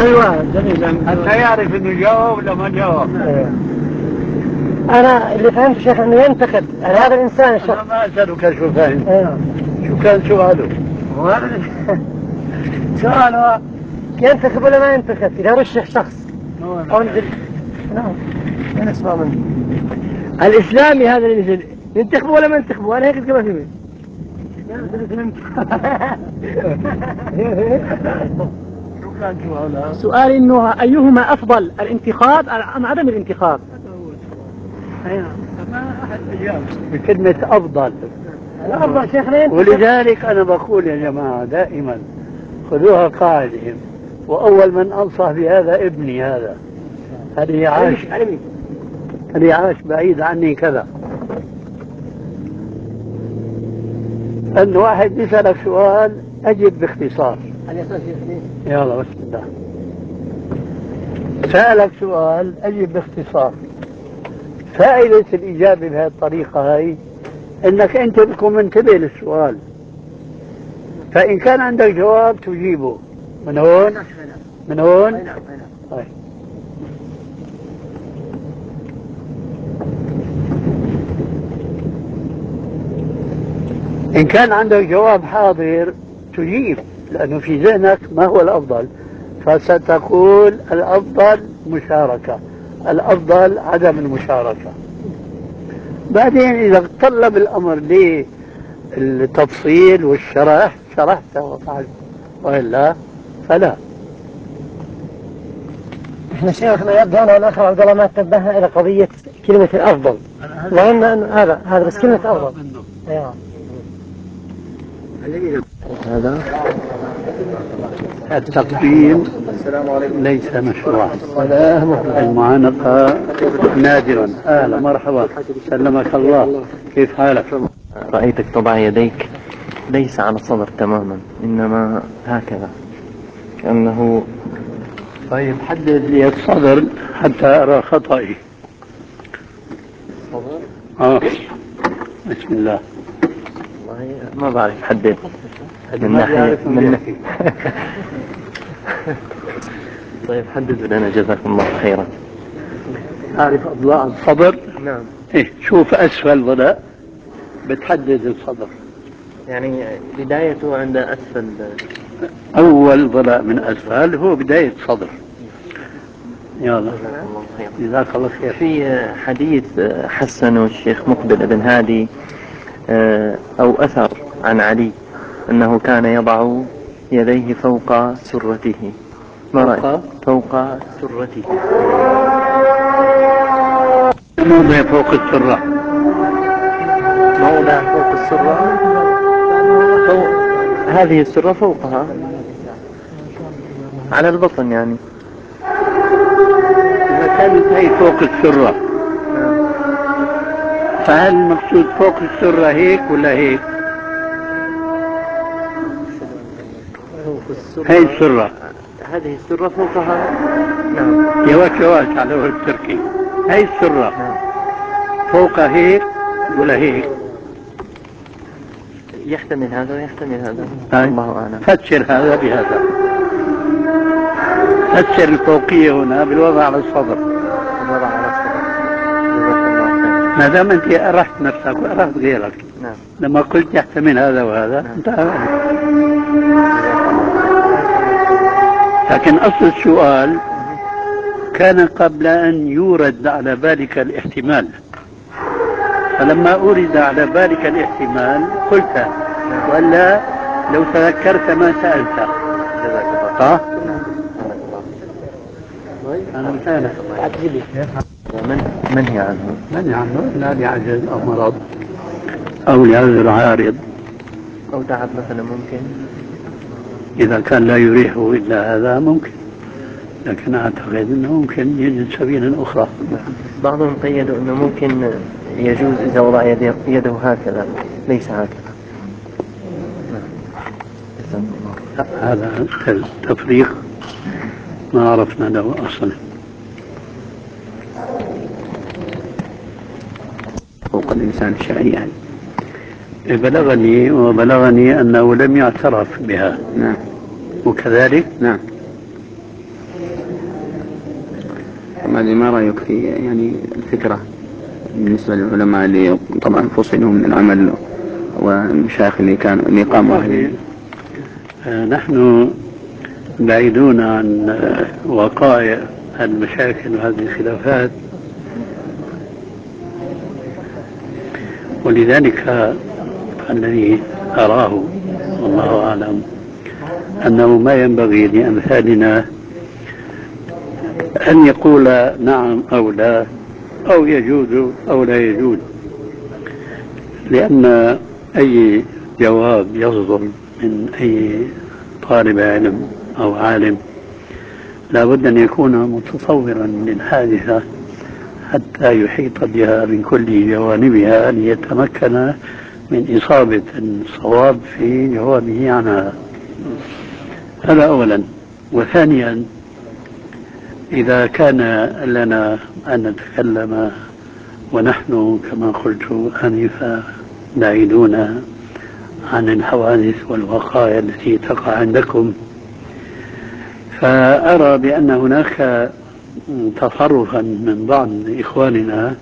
أيوة جميل. حتى يعرف إنه جاوب ولا ما جاوب. أنا اللي فهمت شيخ إنه ينتقد هذا الإنسان الشخص. أنا ما أسألك شو فاهم. شو كان سؤاله؟ سؤاله ينتخب ولا ما ينتخب إذا رشح شخص. نعم. أنا أسمع منه. الإسلامي هذا اللي نزل ينتخب ولا ما ينتخب؟ وأنا هيك كما فيه. شو كان سؤاله؟ سؤال إنه أيهما أفضل الانتخاب أم عدم الانتخاب؟ ما أحد أجاب بكلمة أفضل. الأفضل شيخنا. ولذلك أنا بقول يا جماعة دائما خذوها قاعدة، وأول من أنصح بهذا ابني هذا. هذه عاش بعيد عني كذا. أن واحد يسألك سؤال أجب باختصار. يلا بسم الله. سألك سؤال أجب باختصار. فائدة الإجابة بهذه الطريقة هاي إنك أنت تكون منتبه للسؤال، فإن كان عندك جواب تجيبه من هون من هون. طيب. إن كان عندك جواب حاضر تجيب، لأنه في ذهنك ما هو الأفضل، فستقول الأفضل مشاركة، الأفضل عدم المشاركة. بعدين إذا طلب الأمر للتفصيل والشرح شرحته وفعلت، وإلا فلا. احنا شيخنا يبدو أنا والأخ عبد الله ما تنبهنا إلى قضية كلمة الأفضل. وإن هذا بس كلمة أفضل. أيوة. هذا التقديم ليس مشروعا، المعانقة نادرا. أهلا مرحبا، سلمك الله، كيف حالك؟ رأيتك تضع يديك ليس على الصدر تماما، إنما هكذا كأنه. طيب حدد لي الصدر حتى أرى خطأي. بسم الله. والله ما بعرف حدد من ناحية من طيب حدد لنا جزاكم الله خيرا. أعرف أضلاع الصدر. نعم. إيه شوف أسفل ضلع بتحدد الصدر، يعني بدايته عند أسفل. أول ضلع من أسفل هو بداية الصدر. يلا جزاك الله خير. في حديث حسنه الشيخ مقبل بن هادي أو أثر عن علي أنه كان يضع يديه فوق سرته. ما رأيك؟ فوق سرته. موضع فوق السرة. موضع فوق السرة. هذه السرة فوقها على البطن يعني. إذا كانت هي فوق السرة فهل المقصود فوق السرة هيك ولا هيك؟ هي السرة. هذه السرة فوقها. نعم. يواش على وجه التركي. هي السرة. نعم. فوق هيك ولا هيك؟ يحتمل هذا ويحتمل هذا. الله أعلم. فسر هذا بهذا. فسر الفوقية هنا بالوضع على الصدر. الوضع على الصدر. ما دام أنت أرحت نفسك وأرحت غيرك. نعم. لما قلت يحتمل هذا وهذا. نعم. انتهى. لكن أصل السؤال كان قبل أن يورد على بالك الاحتمال، فلما أورد على بالك الاحتمال قلت، ولا لو تذكرت ما سألت. منهي عنه. منهي عنه لا لعجز أو مرض أو لعذر عارض أو تعب مثلا ممكن. إذا كان لا يريحه إلا هذا ممكن، لكن أعتقد أنه ممكن يجد سبيلا أخرى. بعضهم قيدوا أنه ممكن يجوز إذا وضع يده هكذا ليس هكذا. هذا تفريق ما عرفنا له أصلا. فوق الإنسان شيئا بلغني أنه لم يعترف بها. نعم. وكذلك. نعم. ما رأيك في يعني الفكرة بالنسبة للعلماء اللي طبعا فصلوا من العمل والمشايخ اللي قاموا هذه؟ نحن بعيدون عن وقائع المشاكل وهذه الخلافات، ولذلك الذي أراه والله أعلم أنه ما ينبغي لأمثالنا أن يقول نعم أو لا، أو يجوز أو لا يجوز، لأن أي جواب يصدر من أي طالب علم أو عالم لا بد أن يكون متصورا للحادثة حتى يحيط بها من كل جوانبها ليتمكن من إصابة الصواب في جوابه عنها. هذا أولا. وثانيا، إذا كان لنا أن نتكلم ونحن كما قلت آنفا بعيدون عن الحوادث والوقائع التي تقع عندكم، فأرى بأن هناك تصرفا من بعض إخواننا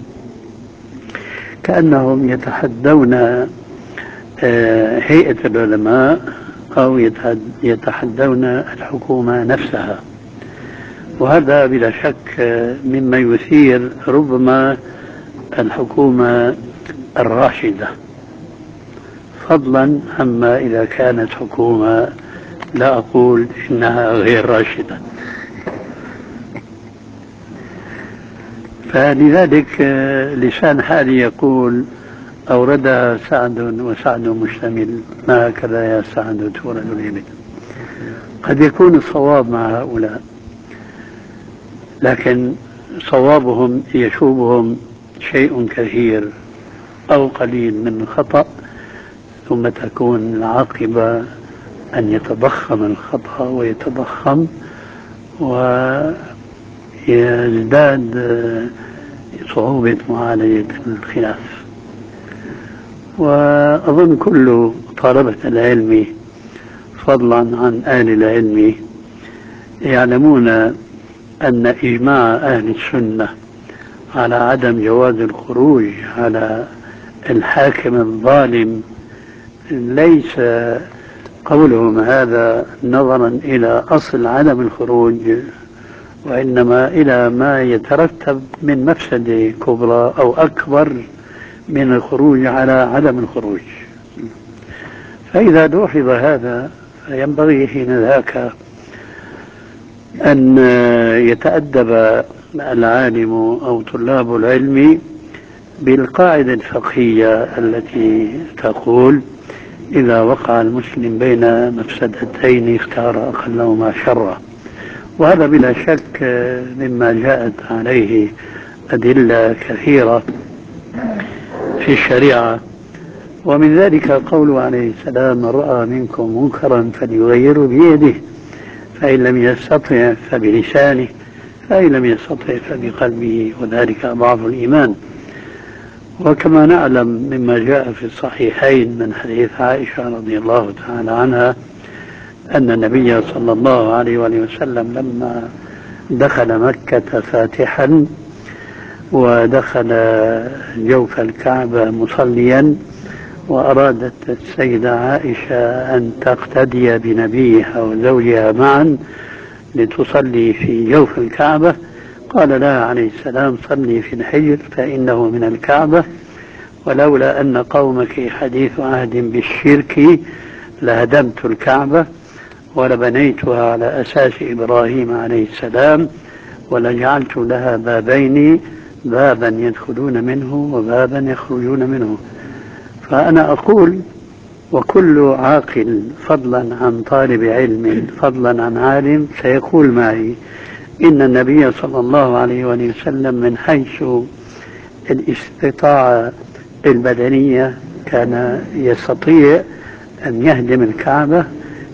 كأنهم يتحدون هيئة العلماء أو يتحدون الحكومة نفسها، وهذا بلا شك مما يثير ربما الحكومة الراشدة، فضلا عما إذا كانت حكومة لا أقول إنها غير راشدة. فلذلك لسان حالي يقول أوردها سعد وسعد مشتمل، ما هكذا يا سعد تورد الإبل. قد يكون الصواب مع هؤلاء، لكن صوابهم يشوبهم شيء كثير أو قليل من الخطأ، ثم تكون العاقبة أن يتضخم الخطأ ويتضخم ويزداد صعوبة معالجة الخلاف. وأظن كل طلبة العلم فضلا عن أهل العلم يعلمون أن إجماع أهل السنة على عدم جواز الخروج على الحاكم الظالم ليس قولهم هذا نظرا إلى أصل عدم الخروج، وإنما إلى ما يترتب من مفسدة كبرى أو أكبر من الخروج على عدم الخروج. فإذا لوحظ هذا فينبغي حين ذاك أن يتأدب العالم أو طلاب العلم بالقاعدة الفقهية التي تقول إذا وقع المسلم بين مفسدتين اختار أقلهما شرا، وهذا بلا شك مما جاءت عليه أدلة كثيرة في الشريعة، ومن ذلك قوله عليه السلام: من رأى منكم منكرا فليغيره بيده، فإن لم يستطع فبلسانه، فإن لم يستطع فبقلبه، وذلك ضعف الإيمان. وكما نعلم مما جاء في الصحيحين من حديث عائشة رضي الله تعالى عنها أن النبي صلى الله عليه وسلم لما دخل مكة فاتحا ودخل جوف الكعبة مصليا، وأرادت السيدة عائشة أن تقتدي بنبيها وزوجها معا لتصلي في جوف الكعبة، قال لها عليه السلام: صلي في الحجر فإنه من الكعبة، ولولا أن قومك حديث عهد بالشرك لهدمت الكعبة ولبنيتها على أساس إبراهيم عليه السلام ولجعلت لها بابين، بابا يدخلون منه وبابا يخرجون منه. فأنا أقول وكل عاقل فضلا عن طالب علم فضلا عن عالم سيقول معي إن النبي صلى الله عليه وسلم من حيث الاستطاعة البدنية كان يستطيع أن يهدم الكعبة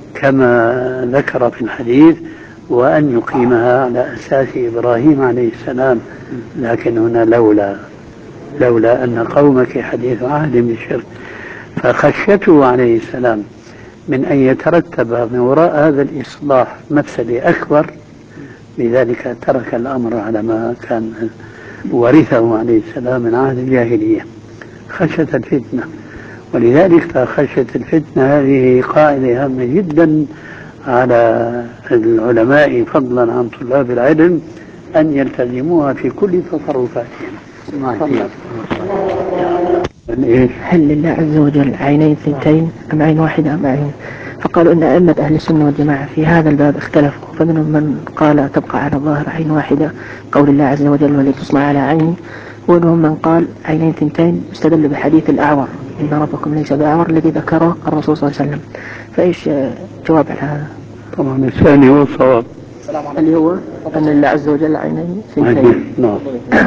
كما ذكر في الحديث وأن يقيمها على أساس إبراهيم عليه السلام، لكن هنا لولا أن قومك حديث عهد بالشرك، فخشيته عليه السلام من أن يترتب من وراء هذا الإصلاح مفسدة أكبر لذلك ترك الأمر على ما كان ورثه عليه السلام من عهد الجاهلية خشية الفتنة. ولذلك خشية الفتنة هذه قاعدة هامة جدا على العلماء فضلا عن طلاب العلم أن يلتزموها في كل تصرفاتهم. هل لله عز وجل عينين ثنتين أم عين واحدة أم عين؟ فقالوا إن أئمة أهل السنة والجماعة في هذا الباب اختلفوا، فمنهم من قال تبقى على الظاهر عين واحدة قول الله عز وجل ولتصنع على عيني، ومنهم من قال عينين ثنتين استدل بحديث الأعور إن ربكم ليس بأعور الذي ذكره الرسول صلى الله عليه وسلم. فإيش جواب على هذا؟ طبعا الثاني هو الصواب اللي هو أن لله عز وجل عينين ثنتين. نعم.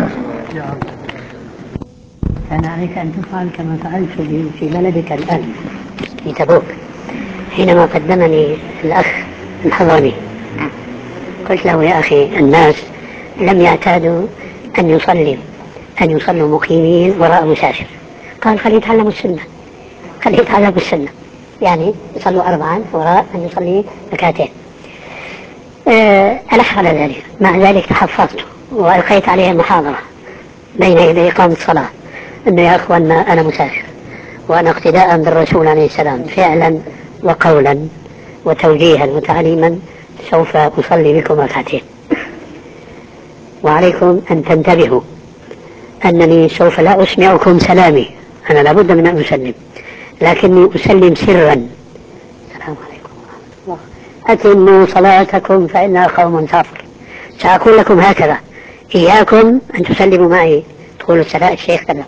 كان عليك أن تفعل كما فعلت في بلدك الآن في تبوك حينما قدمني الأخ الحضرمي. قلت له يا أخي الناس لم يعتادوا أن يصلوا مقيمين وراء مسافر. قال خليه يتعلموا السنة، خليه يتعلموا السنة، يعني يصلوا 4 وراء أن يصلي ركعتين. ألح على ذلك. مع ذلك تحفظت وألقيت عليه محاضرة بين يدي إقامة الصلاة أنه يا أخوان أنا مسافر وأنا اقتداء بالرسول عليه السلام فعلا وقولا وتوجيها وتعليما سوف أصلي بكم ركعتين، وعليكم أن تنتبهوا أنني سوف لا أسمعكم سلامي، أنا لابد من أن أسلم، لكني أسلم سرا. السلام عليكم ورحمة الله، أتموا صلاتكم فإنها قوم صافر. سأقول لكم هكذا إياكم أن تسلموا معي تقولوا الشيخ كذا.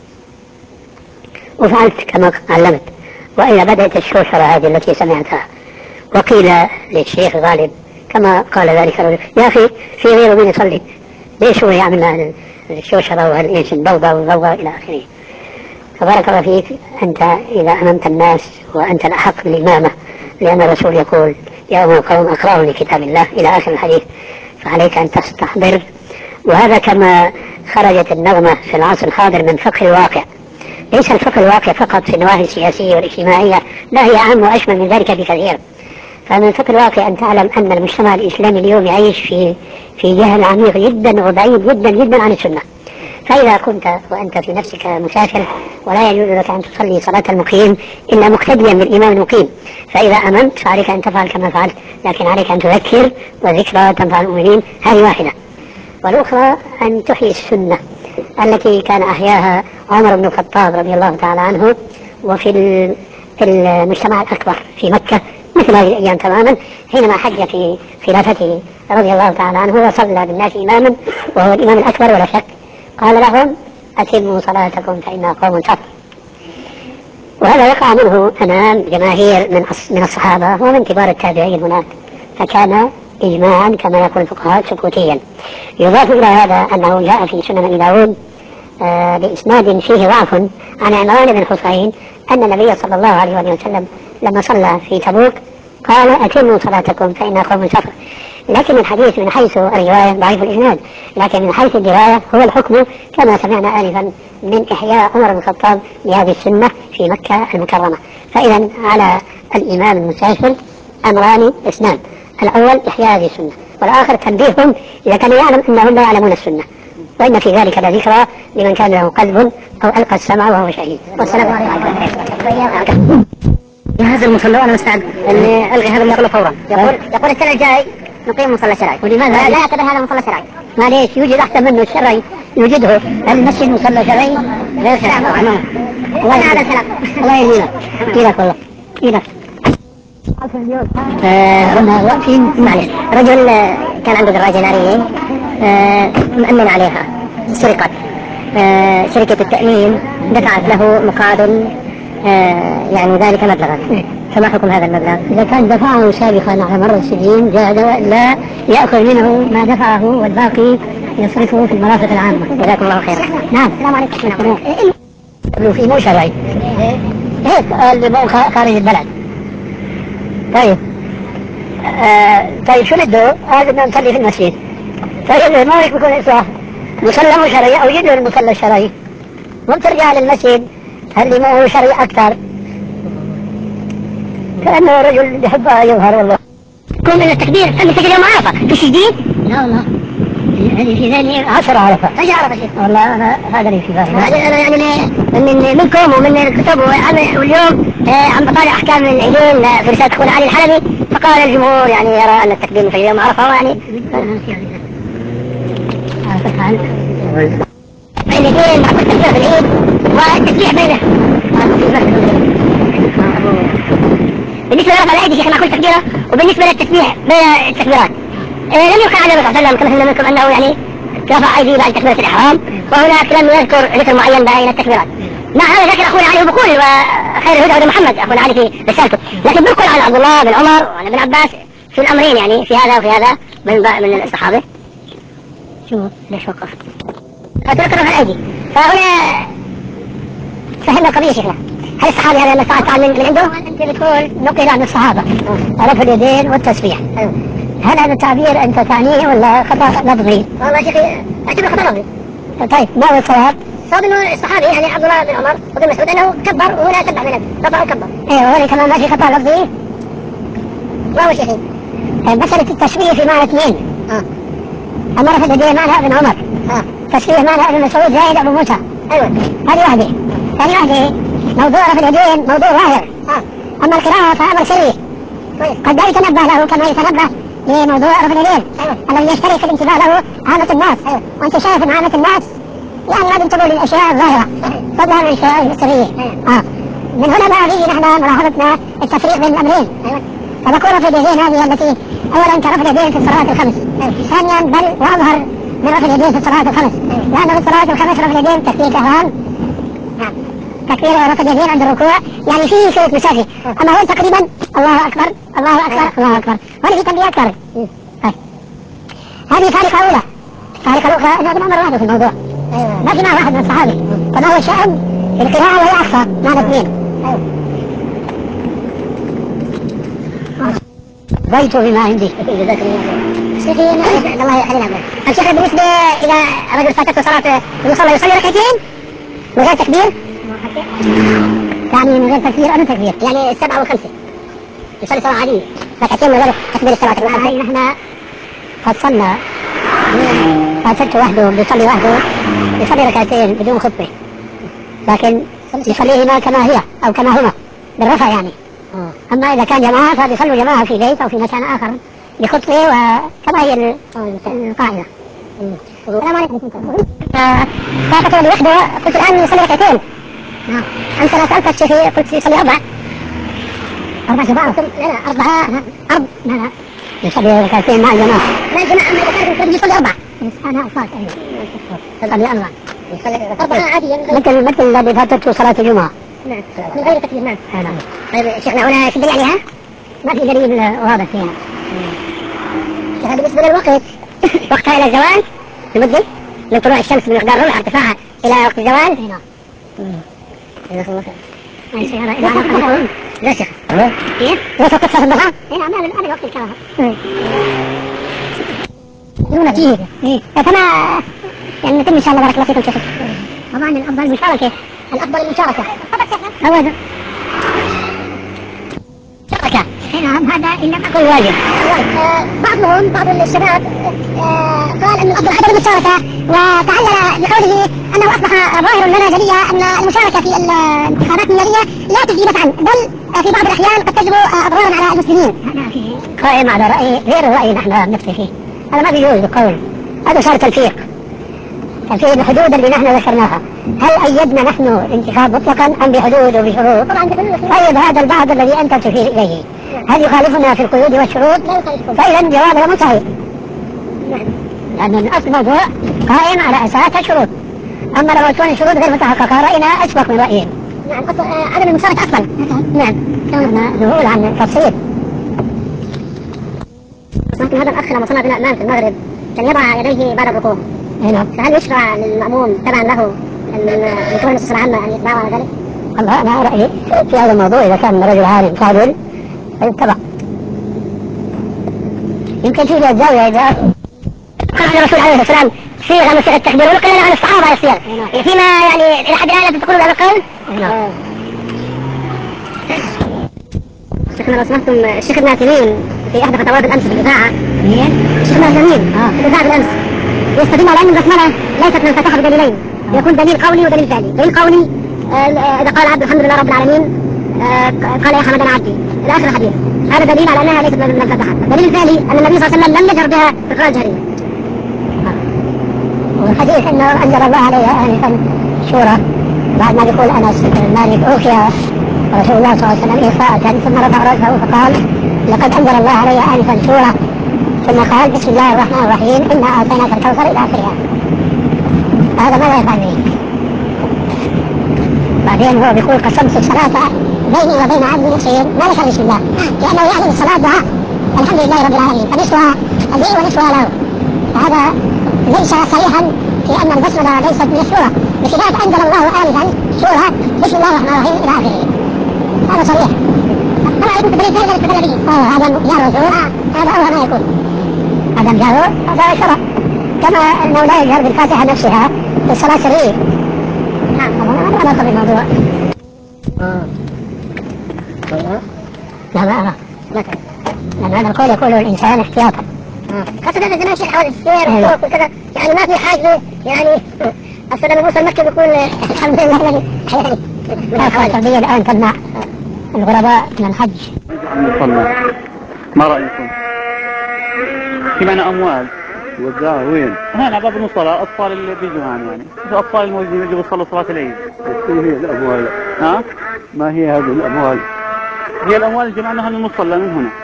وفعلت كما علمت. وإذا بدأت الشوشرة هذه التي سمعتها وقيل للشيخ غالب كما قال ذلك الرجل يا أخي في غيره من يصلي، ليش هو يعمل الشوشرة وهالإيش الضوضاء والضوضاء إلى آخره. فبارك الله فيك، أنت إذا أممت الناس وأنت الأحق بالإمامة، لأن الرسول يقول يا أمم القوم أقرأوا لكتاب الله إلى آخر الحديث، فعليك أن تستحضر. وهذا كما خرجت النغمة في العصر الحاضر من فقه الواقع، ليس الفقه الواقع فقط في النواحي السياسية والاجتماعية، لا هي أهم وأشمل من ذلك بكثير. فمن فقه الواقع أن تعلم أن المجتمع الإسلامي اليوم يعيش في جهل عميق جدا وبعيد جدا جدا عن السنة. فإذا كنت وأنت في نفسك مسافر ولا يجوز لك أن تصلي صلاة المقيم إلا مقتديا بالإمام المقيم، فإذا أمنت فعليك أن تفعل كما فعلت، لكن عليك أن تذكر، وذكرى تنفع المؤمنين، هذه واحدة. والأخرى أن تحيي السنة التي كان أحياها عمر بن الخطاب رضي الله تعالى عنه، وفي المجتمع الأكبر في مكة مثل هذه الأيام تماما، حينما حج في خلافته رضي الله تعالى عنه وصلى بالناس إماما وهو الإمام الأكبر ولا شك، قال لهم أتموا صلاتكم فإنها قوم صفر. وهذا يقع منه أمام جماهير من الصحابة ومن كبار التابعين هناك، فكان إجماعا كما يقول الفقهاء سكوتيا. يضاف إلى هذا أنه جاء في سنن أبي داود بإسناد فيه ضعف عن عمران بن حسين أن النبي صلى الله عليه وسلم لما صلى في تبوك قال أتموا صلاتكم فإنها قوم صفر. لكن الحديث من حيث الرواية ضعيف الإسناد، لكن من حيث الدراية هو الحكم كما سمعنا آنفا من إحياء عمر بن الخطاب لهذه السنة في مكة المكرمة. فإذا على الإمام المسافر أمران اثنان: الأول إحياء هذه السنة، والآخر تنبيههم إذا كان يعلم أنهم لا يعلمون السنة، وإن في ذلك لذكرى لمن كان له قلب أو ألقى السمع وهو شهيد. والسلام عليكم. هذا المصلى أنا مستعد أن ألغي هذا النقل فورا. يقول السنة الجاي نقيم مصلى شرعي. ولماذا لا يعتبر هذا مصلى شرعي؟ معليش يوجد أحسن منه الشرعي يوجده. المسجد مصلى شرعي غير شرعي. الله هذا الكلام. الله يهدينا. إيدك والله إيدك. كنا واقفين معلش رجل كان عنده دراجة نارية مأمن عليها، سرقت. شركة التأمين دفعت له مقعد يعني ذلك مبلغا، فما حكم هذا المبلغ؟ إذا كان دفعه سابقا على مر السنين جاز لا يأخذ منه ما دفعه والباقي يصرفه في المرافق العامة. جزاكم الله خير. نعم. السلام عليكم. في مو شرعي هيك اللي مو خارج البلد. طيب طيب شو بده؟ هذا نصلي في المسجد. طيب ما هيك بيكون إصلاح مصلى مو شرعي أو يدعو المصلى الشرعي، وبترجع للمسجد اللي ما هو شرعي أكثر، كأنه رجل يحب يظهر. والله كون من التكبير التكبير يوم عرفة في شديد لا والله هذه في ذهني 10 عرفة. ايش عرفة شيء؟ والله أنا هذا اللي في بالي. أنا يعني منكم ومن الكتب واليوم عم بطالع أحكام العيدين في رسالة أخونا علي الحلبي، فقال الجمهور يعني يرى أن التكبير في يوم عرفة يعني العيدين مع التكبير في العيد والتسبيح بينه. بالنسبة لرفع الأيدي شيخنا كل تكبيرة، وبالنسبة للتسبيح بين التكبيرات لم يقع عن النبي صلى الله عليه وسلم كما فهمنا منكم أنه يعني رفع أيديه بعد تكبيرة الإحرام، وهناك لم يذكر ذكر معين بين التكبيرات. مع هذا ذكر أخونا علي بقول وخير الهدى هدى محمد أخونا علي في رسالته، لكن بنقل عن عبد الله بن عمر وعن ابن عباس في الأمرين يعني في هذا وفي هذا من الصحابة. شو ليش وقف؟ فتذكر رفع الأيدي، فهنا فهمنا القضية شيخنا. هل الصحابي هذا اللي تعال من عنده؟ أنت بتقول نقل عن الصحابة رفع اليدين والتسبيح، هل هذا التعبير أنت تعنيه ولا خطأ لفظي؟ والله شيخي أعتبره خطأ لفظي. طيب ما هو الصواب؟ الصواب إنه الصحابي يعني عبد الله بن عمر وابن مسعود أنه كبر وهنا تبع من رفع وكبر. أيوه هو كمان ماشي خطأ لفظي. ما هو شيخي؟ مسألة التشبيه في معنى اثنين. أما رفع اليدين معنى ابن عمر. تشبيه معنى ابن مسعود زائد أبو موسى. أيوه هذه واحدة. ثاني واحدة موضوع رفع اليدين موضوع ظاهر. أما القراءة فأمر سري. قد لا يتنبه له كما يتنبه لموضوع رفع اليدين الذي يشترك الانتباه له عامة الناس. وأنت شايف أن عامة الناس يعني لا ينتبهوا للأشياء الظاهرة فضلا عن الأشياء السرية. من هنا بقى نيجي نحن ملاحظتنا التفريق بين الأمرين. فنقول رفع اليدين هذه التي أولا كرفع اليدين في الصلوات الخمس، ثانيا بل وأظهر من رفع اليدين في الصلوات الخمس، لأنه في الصلوات الخمس رفع اليدين تكبير إحرام، تكبير رفع اليدين عند الركوع يعني فيه شوية مسافة، أما هو تقريبا الله أكبر الله أكبر الله أكبر، وهذه تنبيهات صارت. هذه فارقة أولى. فارقة الأخرى أنه ابن عمر وحده في الموضوع، ما في مع واحد من الصحابة، فما هو الشأن في القراءة وهي أقصى معنى اثنين. ضيت بما عندي. جزاك الله. الله يحلنا بك. الشيخ بالنسبة إذا رجل فاتته صلاة يصلي ركعتين من غير تكبير؟ يعني من غير تكبير أو من تكبير؟ يعني السبعة والخمسة يصلي صلاة عادية ركعتين من غير تكبير الصلاة والخمسة. نحن فصلنا فاتته وحده بيصلي وحده يصلي ركعتين بدون خطبة، لكن يصليهما كما هي أو كما هما بالرفع يعني. أما إذا كان جماعة فبيصلوا جماعة في بيت أو في مكان آخر بخطبة وكما هي القاعدة. السلام عليكم. فاتته لوحده قلت الآن يصلي ركعتين. أنت لا سألت الشيخ قلت يصلي أربع جماعة. لا أربعة يصلي ركعتين مع الجماعة. لا الجماعة أما إذا كان يصلي أربعة. أنا أصلت يصلي أربعة. أربعة عادية مثل الذي فاتته صلاة الجمعة. نعم من غير تكبير. نعم. طيب شيخنا هنا ايش الدليل عليها؟ ما في دليل واضح فيها. هذا بالنسبة للوقت وقتها إلى الزوال المدة من طلوع الشمس بمقدار ربع ارتفاعها إلى وقت الزوال. نعم. جزاك الله خير. شيخ هذا لا شيخ. إيه؟ وقت قصة الضحى؟ نعم هذا وقت الكراهة. دون فيه. فما يعني نتم إن شاء الله بارك الله فيكم شيخ. طبعا الأفضل المشاركة. المشاركة. أولا شركة. نعم هذا إن لم أكن واجب. بعض الشباب قال أن الأفضل عدم المشاركة، وتعلل بقوله أنه أصبح ظاهر لنا جليا أن المشاركة في الانتخابات النيابية لا تجدي نفعا، بل في بعض الأحيان قد تجلب أضرارا على المسلمين. قائم على رأي غير الرأي نحن نفتي فيه، هذا ما بيجوز بالقول، هذا صار تلفيق بحدود اللي نحن ذكرناها. هل أيدنا نحن الانتخاب مطلقا أم بحدود وبشروط؟ طبعا بحدود. طيب هذا البعض الذي أنت تشير إليه هل يخالفنا في القيود والشروط؟ لا يخالفنا. فإذا جوابنا مو صحيح. لأن الأصل موضوع قائم على أساس الشروط، أما لو تكون الشروط غير متحققة رأينا أسبق من رأيهم. نعم عدم المشاركة أفضل. نعم كنا ذهول عن تفصيل. لكن هذا الأخ لما صلى بنا الإمام في المغرب كان يضع يديه بعد الركوع. فهل يشرع للمأموم تبعا له أن يكون النصوص العامة أن يتبعوا على ذلك؟ الله أنا رأيي في هذا الموضوع إذا كان رجل عالم قادر فيتبع. يمكن في الزاوية إذا قال الرسول عليه الصلاة والسلام صيغة من صيغ التكبير ونقل لنا عن الصحابة على الصيغ فيما يعني إلى حد الآن تقولون بهذا القول؟ شيخنا لو سمحتم الشيخ ابن عثيمين في احدى خطوات الامس في الاذاعه الشيخ جميل في الاذاعه بالامس يستدل على ان البسمله ليست منفتحه بدليلين، يكون دليل قولي ودليل فعلي. دليل قولي اذا قال عبد الحمد لله رب العالمين قال يا حمدان عبدي الى اخر الحديث، هذا دليل على انها ليست منفتحه. الدليل الفعلي ان النبي صلى الله عليه وسلم لم يجر بها في القراءه الجهريه. والحديث انه انزل الله عليه انفا شورى بعد ما يقول انس بن مالك اوحي رسول الله صلى الله عليه وسلم إيصاء ثم رفع رأسه فقال لقد أنزل الله علي آنفا سورة، ثم قال بسم الله الرحمن الرحيم إنا أعطيناك الكوثر إلى آخرها. هذا ماذا يفعل به؟ بعدين هو بيقول قسمت الصلاة بيني وبين عبدي نصير، ما ذكر بسم الله لأنه يعلم الصلاة دعاء الحمد لله رب العالمين فنصفها لي ونصفها له. هذا ليس صريحا في أن البسملة ليست من السورة، بخلاف أنزل الله آنفا سورة بسم الله الرحمن الرحيم إلى آخره. هذا صريح. ما يكون بدليل ذلك استدل به. هذا جار وجهور، هذا أول ما يكون. هذا جار هذا شرع. كما أنه لا يجهر بالفاتحة نفسها في الصلاة السرية. نعم هذا علاقة بالموضوع. لا ما أرى. لأن هذا القول يقوله الإنسان احتياطا. خاصة هذا زمان شيء حوادث السير والطرق وكذا، يعني ما في حاجة يعني أصلا لما موسى المكي بيقول الحمد لله الذي يعني الحوادث الفردية الآن تمنع الغرباء من الحج. المصلى ما رأيكم؟ في معنى أموال وداع وين؟ هنا باب المصلى أطفال اللي بيجوا هنا يعني أطفال الموجودين يجوا يصلوا صلاة العيد. هي الأموال؟ ها؟ ما هي هذه الأموال؟ هي الأموال اللي جمعناها من المصلى من هنا.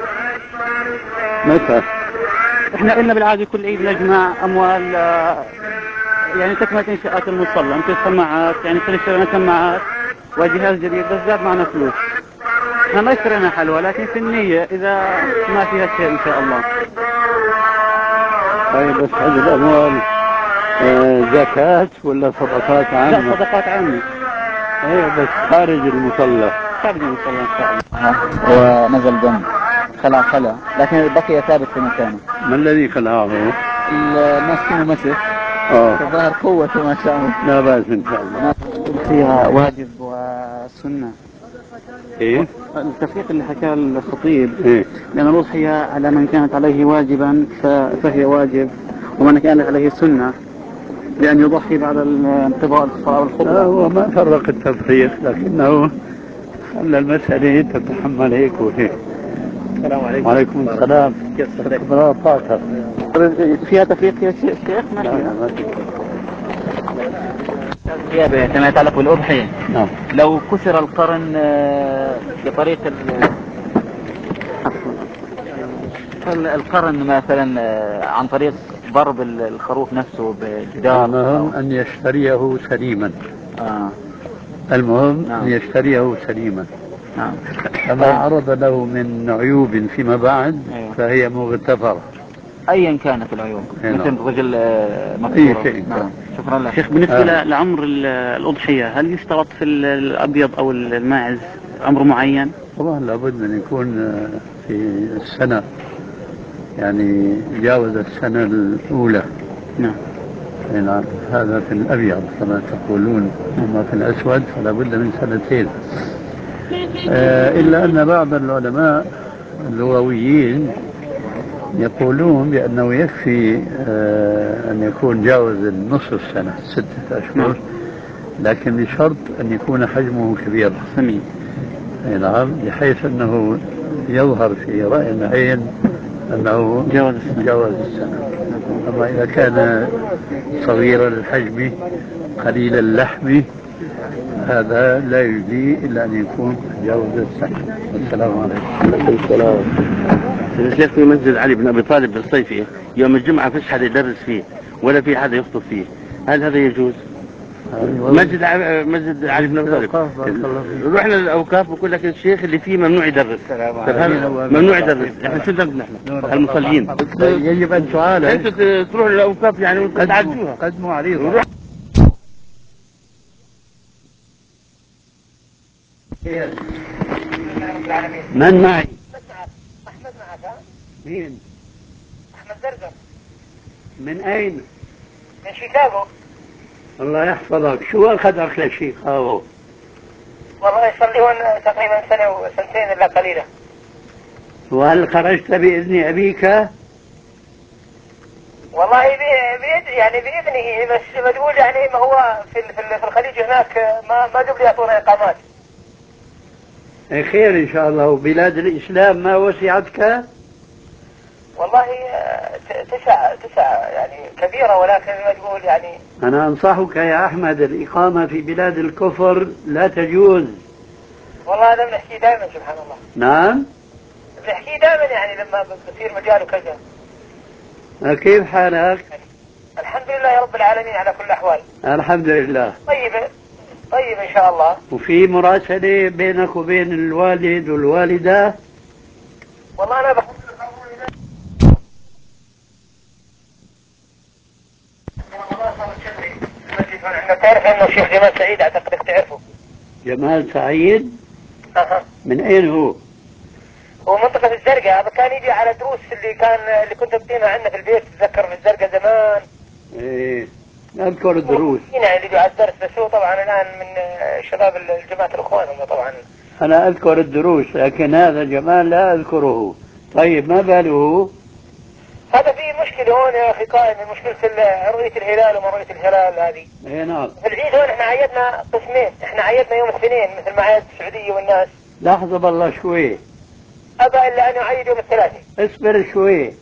متى؟ إحنا قلنا بالعادة كل عيد نجمع أموال يعني تكملة إنشاءات المصلى، مثل سماعات يعني اشترينا سماعات وجهاز جديد بس زاد معنا فلوس. احنا ما اشترينا حلوى لكن في النية إذا ما فيها شيء إن شاء الله. أي بس هذه الأموال زكاة ولا صدقات عامة؟ لا صدقات عامة. أي بس خارج المصلى. خارج المصلى إن شاء الله. ونزل دم خلع لكن بقي ثابت في مكانه. ما الذي خلعه؟ الماسكين مسك. فظهر قوته ما شاء الله. لا بأس إن شاء الله. فيها واجب وسنة. إيه؟ التفريق اللي حكاه الخطيب إيه؟ لأن الأضحية على من كانت عليه واجبا فهي واجب، ومن كانت عليه سنة لأن يضحي بعد انقضاء الصلاة والخطبة. لا هو ما فرق التفريق لكنه خلى المسألة تتحمل هيك وهيك. السلام عليكم. وعليكم السلام. كيف صدق؟ فاكر. فيها تفريق يا شيخ؟ ما فيها. فيما يتعلق بالأضحية. نعم. لو كسر القرن بطريق القرن مثلا عن طريق ضرب الخروف نفسه بجدار. المهم أن يشتريه سليما. المهم أن يشتريه سليما. فما عرض له من عيوب فيما بعد فهي مغتفرة أيا كانت العيوب مثل رجل أي شيء. شكرا لك شيخ. بالنسبة لعمر الأضحية هل يشترط في الأبيض أو الماعز عمر معين؟ طبعا لابد أن يكون في السنة يعني جاوز السنة الأولى. نعم. نعم هذا في الأبيض كما تقولون، أما في الأسود فلا بد من سنتين. إلا أن بعض العلماء اللغويين يقولون بأنه يكفي أن يكون جاوز النصف السنة 6 أشهر، لكن بشرط أن يكون حجمه كبير سمين. نعم بحيث أنه يظهر في رأي العين أنه جاوز السنة. أما إذا كان صغير الحجم قليل اللحم هذا لا يجزي إلا أن يكون جاوز السنة. السلام عليكم. السلام. الشيخ في مسجد علي بن أبي طالب بالصيفية يوم الجمعة فيش حدا يدرس فيه ولا في حدا يخطب فيه، هل هذا يجوز؟ مسجد علي بن أبي طالب رحنا للأوقاف ويقول لك الشيخ اللي فيه ممنوع يدرس. ممنوع يدرس. احنا شو ذنبنا احنا المصلين؟ يجب أن سؤال انتوا تروحوا للأوقاف يعني وتعالجوها. قدموا عليه. من معي؟ أحمد معك. مين؟ أحمد زرزر. من أين؟ من شيكاغو. الله يحفظك. شو أخذك لشيكاغو؟ والله صار لي هون تقريبا سنة وسنتين إلا قليلة. وهل خرجت بإذن أبيك؟ والله يعني بإذنه، بس بتقول يعني ما هو في الخليج هناك ما قبل يعطونا إقامات. خير إن شاء الله. وبلاد الإسلام ما وسعتك؟ والله تسع يعني كبيرة، ولكن ما تقول يعني. أنا أنصحك يا أحمد، الإقامة في بلاد الكفر لا تجوز. والله هذا بنحكيه دائما سبحان الله. نعم بنحكيه دائما يعني لما بصير مجال وكذا. كيف حالك؟ الحمد لله يا رب العالمين على كل الأحوال. الحمد لله. طيب إن شاء الله. وفي مراسلة بينك وبين الوالد والوالدة؟ والله أنا بقول تعرف انه الشيخ جمال سعيد، اعتقد تعرفه. جمال سعيد؟ اها. من اين هو؟ هو منطقة الزرقاء، هذا كان يجي على دروس اللي كنت ابدينها عندنا في البيت، تتذكر في الزرقاء زمان. ايه اذكر الدروس. يعني اللي يجوا على الدرس، بس هو طبعا الان من شباب الجماعة الاخوان هم طبعا. انا اذكر الدروس، لكن هذا جمال لا اذكره. طيب ما باله؟ هذا في مشكلة هون يا أخي قائم، مشكلة رؤية الهلال وما رؤية الهلال هذه. اي نعم. في العيد هون احنا عيدنا قسمين، احنا عيدنا يوم الاثنين مثل ما عيد السعودية والناس. لحظة بالله شوي. أبى إلا أن أعيد يوم الثلاثاء. اصبر شوي.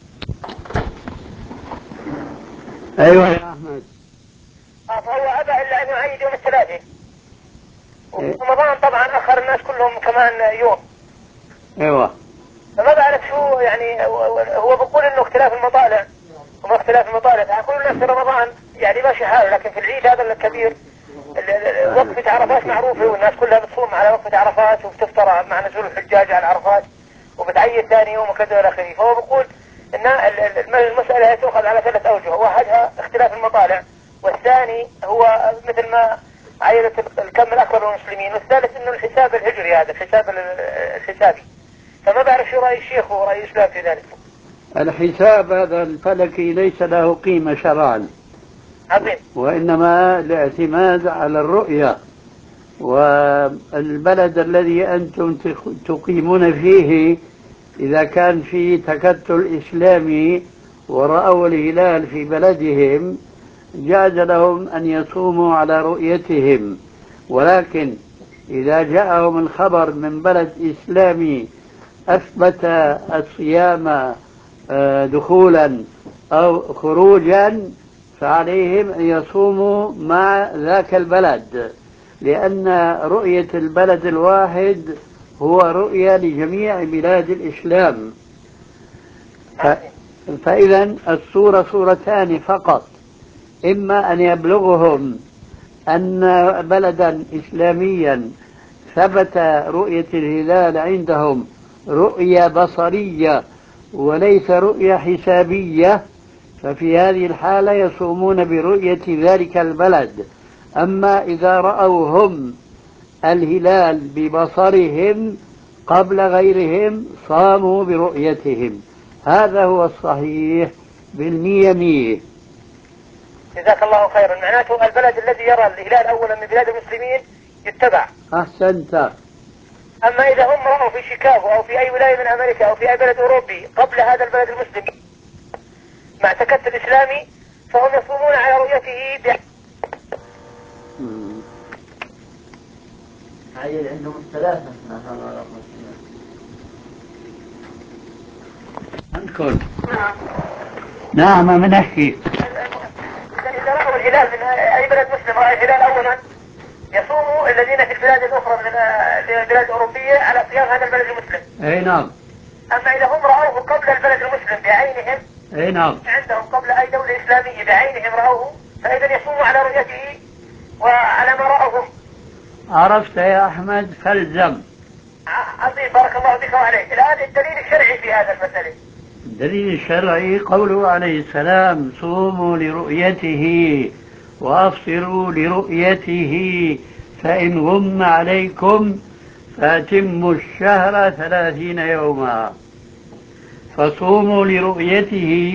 ايوه يا احمد. فهو أبى إلا أن يعيد يوم الثلاثاء. ورمضان طبعا أخر الناس كلهم كمان يوم. ايوه. فما بعرف شو يعني، هو بيقول انه اختلاف المطالع وما اختلاف المطالع، فأقول الناس في رمضان يعني ماشي حاله، لكن في العيد هذا الكبير وقفة عرفات معروفة، والناس كلها بتصوم على وقفة عرفات وبتفطر مع نزول الحجاج على عرفات وبتعيد ثاني يوم وكذا إلى آخره. فهو بيقول ان المسألة تؤخذ على 3 أوجه، واحدها اختلاف المطالع، والثاني هو مثل ما عينت الكم الأكبر من المسلمين، والثالث انه الحساب الهجري، هذا الحساب الحسابي. فما بعرف شو رأي الشيخ ورأي الإسلام في ذلك. الحساب هذا الفلكي ليس له قيمة شرعا. عظيم. وإنما الاعتماد على الرؤية. والبلد الذي أنتم تقيمون فيه إذا كان في تكتل إسلامي ورأوا الهلال في بلدهم جاز لهم أن يصوموا على رؤيتهم، ولكن إذا جاءهم الخبر من بلد إسلامي أثبت الصيام دخولا أو خروجا فعليهم أن يصوموا مع ذاك البلد، لأن رؤية البلد الواحد هو رؤية لجميع بلاد الإسلام. فإذا الصورة صورتان فقط، إما أن يبلغهم أن بلدا إسلاميا ثبت رؤية الهلال عندهم رؤية بصرية وليس رؤية حسابية، ففي هذه الحالة يصومون برؤية ذلك البلد. أما إذا رأوا هم الهلال ببصرهم قبل غيرهم صاموا برؤيتهم. هذا هو الصحيح بالمية مية. جزاك الله خيرا. معناته البلد الذي يرى الهلال أولا من بلاد المسلمين يتبع. أحسنت. أما إذا هم رأوا في شيكاغو أو في أي ولاية من أمريكا أو في أي بلد أوروبي قبل هذا البلد المسلم مع تكتل إسلامي، فهم يصومون على رؤيته هاي عندهم الثلاثة. أذكر. نعم من أحكي. إذا رأوا الهلال من أي بلد مسلم رأى الهلال أولا يصوموا الذين في البلاد الأخرى من البلاد الأوروبية على صيام هذا البلد المسلم. أي نعم. أما إذا هم رأوه قبل البلد المسلم بعينهم، أي نعم، عندهم قبل أي دولة إسلامية بعينهم رأوه، فإذا يصوموا على رؤيته وعلى ما رأوهم. عرفت يا أحمد؟ فالزم. عظيم، بارك الله فيك وعليك. الآن الدليل الشرعي في هذا المسألة. الدليل الشرعي قوله عليه السلام: صوموا لرؤيته وأفطروا لرؤيته فإن غم عليكم فأتموا الشهر 30 يوما. فصوموا لرؤيته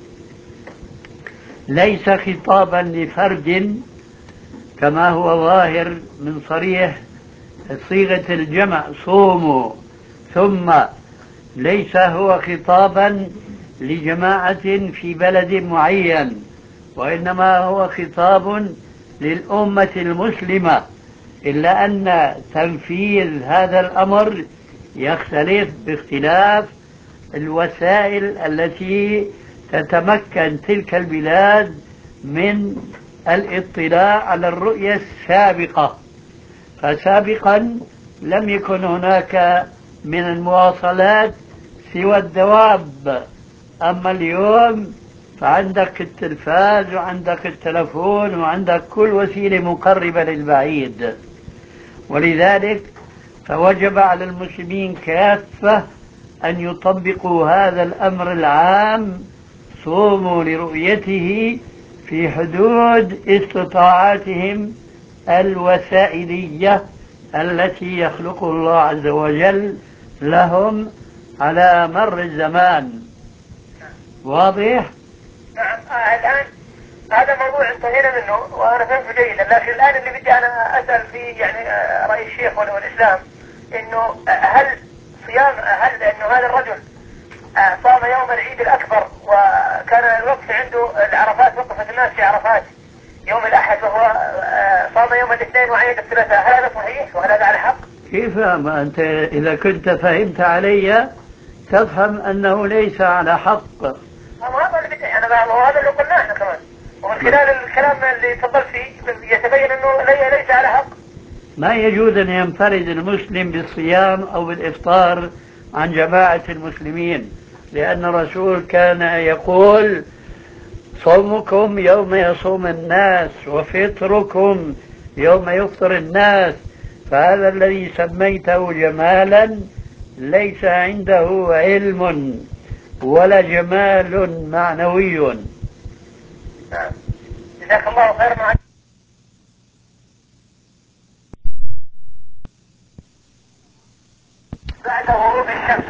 ليس خطابا لفرد كما هو ظاهر من صريح صيغة الجمع صوموا، ثم ليس هو خطابا لجماعة في بلد معين، وإنما هو خطاب للأمة المسلمة، إلا أن تنفيذ هذا الأمر يختلف باختلاف الوسائل التي تتمكن تلك البلاد من الاطلاع على الرؤية السابقة. فسابقا لم يكن هناك من المواصلات سوى الدواب، أما اليوم فعندك التلفاز وعندك التلفون وعندك كل وسيلة مقربة للبعيد. ولذلك فوجب على المسلمين كافة أن يطبقوا هذا الأمر العام، صوموا لرؤيته في حدود استطاعاتهم الوسائلية التي يخلقه الله عز وجل لهم على مر الزمان. واضح؟ نعم. الآن هذا موضوع انتهينا منه وأنا فهمت جيدا، لكن الآن اللي بدي أنا أسأل فيه يعني رأي الشيخ والإسلام، إنه هل إنه هذا الرجل صام يوم العيد الأكبر وكان الوقت عنده العرفات، وقفت الناس في عرفات يوم الأحد، وهو صام يوم الاثنين وعيد الثلاثاء، هل هذا صحيح وهل هذا على حق؟ كيف ما أنت إذا كنت فهمت علي تفهم أنه ليس على حق. هذا اللي بدي أنا وهذا اللي قلناه احنا كمان، ومن خلال الكلام اللي تفضلت فيه يتبين أنه ليس على حق. ما يجوز أن ينفرد المسلم بالصيام أو بالإفطار عن جماعة المسلمين، لأن الرسول كان يقول: صومكم يوم يصوم الناس وفطركم يوم يفطر الناس. فهذا الذي سميته جمالا ليس عنده علم ولا جمال معنوي. جزاك الله خير. بعد غروب الشمس،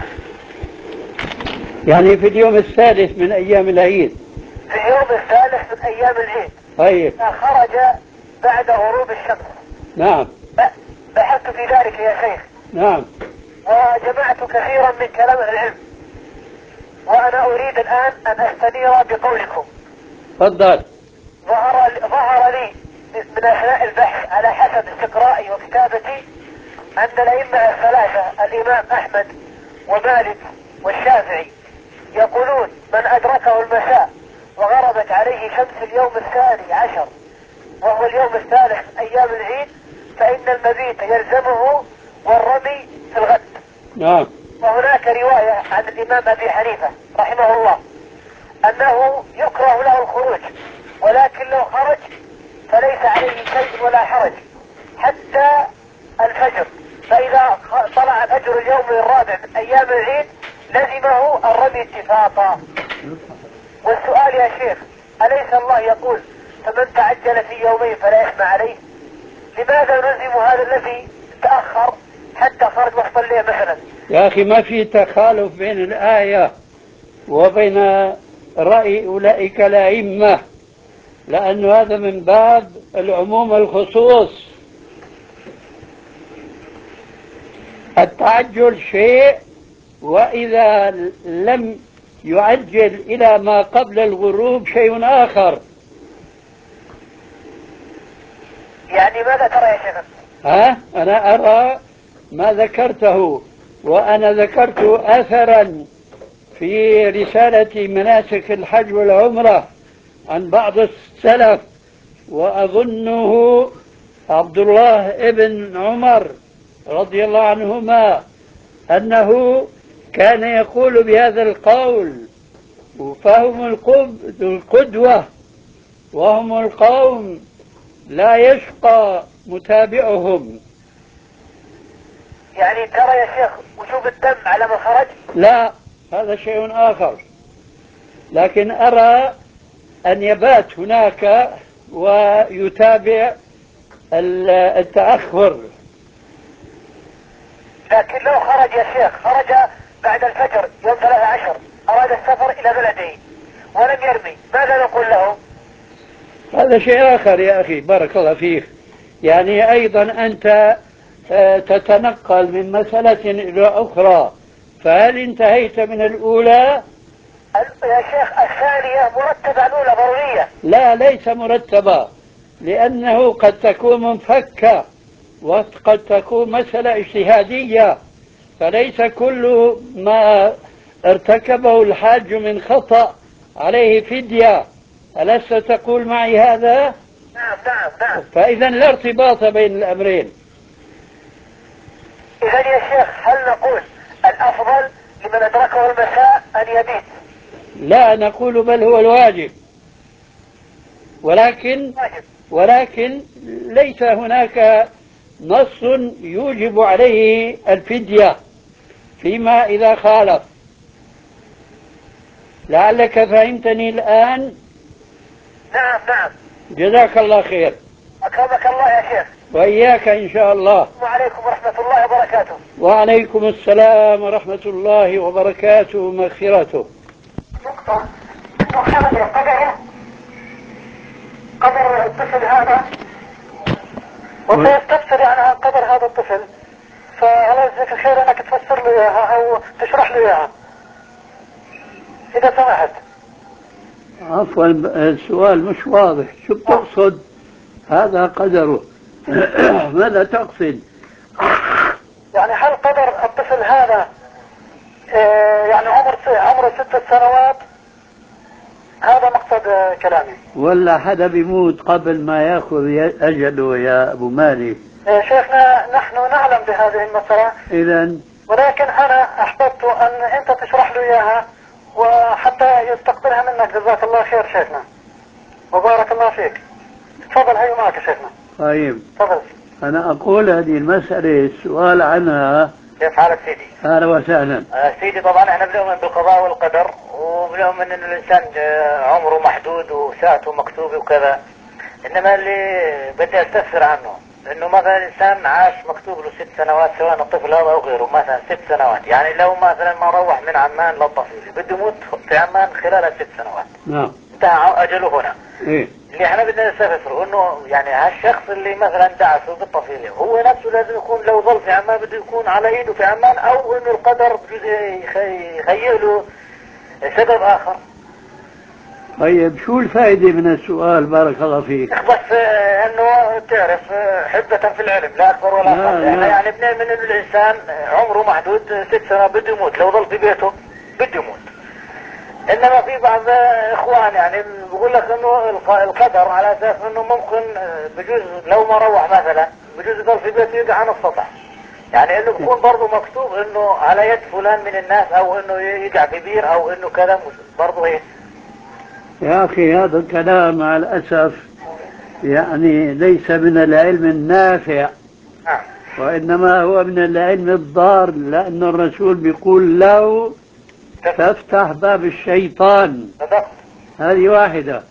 يعني في اليوم الثالث من أيام العيد. في اليوم الثالث من أيام العيد. طيب. خرج بعد غروب الشمس. نعم. بحثت في ذلك يا شيخ. نعم. وجمعت كثيرا من كلام العلم، وأنا أريد الآن أن أستنير بقولكم. تفضل. ظهر لي من أثناء البحث على حسب استقرائي وكتابتي أن الأئمة الثلاثة الإمام أحمد ومالك والشافعي يقولون: من أدركه المساء وغربت عليه شمس اليوم الثاني عشر وهو اليوم الثالث من أيام العيد فإن المبيت يلزمه والرمي في الغد. نعم. وهناك رواية عن الإمام أبي حنيفة رحمه الله أنه يكره له الخروج، ولكن لو خرج فليس عليه شيء ولا حرج حتى الفجر، فإذا طلع فجر اليوم الرابع من أيام العيد لزمه الرمي اتفاقا. والسؤال يا شيخ: أليس الله يقول: فمن تعجل في يومين فلا إثم عليه؟ لماذا نلزم هذا الذي تأخر حتى خرج وسط الليل مثلا؟ يا أخي ما في تخالف بين الآية وبين رأي أولئك الأئمة، لأن هذا من باب العموم الخصوص. التعجل شيء، وإذا لم يعجل إلى ما قبل الغروب شيء آخر. يعني ماذا ترى يا شيخ؟ أنا أرى ما ذكرته، وأنا ذكرت أثرا في رسالة مناسك الحج والعمرة عن بعض السلف، وأظنه عبد الله ابن عمر رضي الله عنهما أنه كان يقول بهذا القول، فهم القدوة وهم القوم لا يشقى متابعهم. يعني ترى يا شيخ وجوب الدم على من خرج؟ لا، هذا شيء آخر، لكن أرى أن يبات هناك ويتابع التأخر. لكن لو خرج يا شيخ، خرج بعد الفجر يوم 13 أراد السفر إلى بلده ولم يرمي، ماذا نقول له؟ هذا شيء آخر يا أخي، بارك الله فيك. يعني أيضا أنت تتنقل من مسألة إلى أخرى، فهل انتهيت من الأولى؟ يا شيخ الثانية مرتبة، الأولى ضرورية. لا، ليس مرتبة، لأنه قد تكون منفكة وقد تكون مسألة اجتهادية، فليس كل ما ارتكبه الحاج من خطأ عليه فدية. ألست تقول معي هذا؟ نعم. فإذا لا ارتباط بين الأمرين. إذا يا شيخ هل نقول الأفضل لمن أدركه المساء أن يبيت؟ لا، نقول بل هو الواجب، ولكن ليس هناك نص يوجب عليه الفدية فيما إذا خالف. لعلك فهمتني الآن؟ نعم. جزاك الله خير. أكرمك الله يا شيخ. وإياك إن شاء الله. وعليكم ورحمة الله وبركاته. وعليكم السلام ورحمة الله وبركاته ومغفرته. نقطة محمد قدر الطفل هذا، وسيستفسر يعني عن قدر هذا الطفل، فالله يجزيك الخير انك تفسر له اياها او تشرح له اياها اذا سمحت. عفوا، السؤال مش واضح، شو بتقصد؟ هذا قدره. ماذا تقصد؟ يعني هل قدر الطفل هذا يعني عمره 6 سنوات؟ هذا مقصد كلامي. ولا حدا بيموت قبل ما ياخذ اجله يا ابو مالك؟ شيخنا نحن نعلم بهذه المسألة، اذا ولكن انا احببت ان انت تشرح له اياها وحتى يستقبلها منك. جزاك الله خير شيخنا وبارك الله فيك. تفضل، هي معك شيخنا. طيب، تفضل. انا اقول هذه المسألة السؤال عنها. كيف حالك سيدي؟ اهلا وسهلا. سيدي طبعا احنا بنؤمن بالقضاء والقدر، وبنؤمن ان الانسان عمره محدود وساعته مكتوبه وكذا، انما اللي بدي استفسر عنه انه مثلا الانسان عاش مكتوب له 6 سنوات، سواء الطفل هذا او غيره، مثلا 6 سنوات، يعني لو مثلا ما روح من عمان للطفيل بده يموت في عمان خلال 6 سنوات. نعم. انتهى اجله هنا. ايه اللي احنا بدنا نستفسره انه يعني هالشخص اللي مثلا دعسه بالطفيله هو نفسه لازم يكون لو ظل في عمان بده يكون على ايده في عمان، او انه القدر بجوز يخيئ له سبب اخر. طيب، شو الفائدة من السؤال؟ بارك الله فيك. بس انه تعرف حبة في العلم لا اكثر ولا اقل. احنا يعني بنؤمن انه الانسان عمره محدود 6 سنوات بده يموت، لو ظل في بيته بده يموت. انما في بعض اخوان يعني بقول لك انه القدر على اساس انه ممكن بجوز لو ما روح مثلا بجوز يضل في بيته يقع عن السطح، يعني انه بيكون برضه مكتوب انه على يد فلان من الناس، او انه يقع في بير، او انه كذا برضه هيك. يا اخي هذا الكلام مع الاسف يعني ليس من العلم النافع، وانما هو من العلم الضار، لان الرسول بيقول لو تفتح باب الشيطان. هذه واحدة.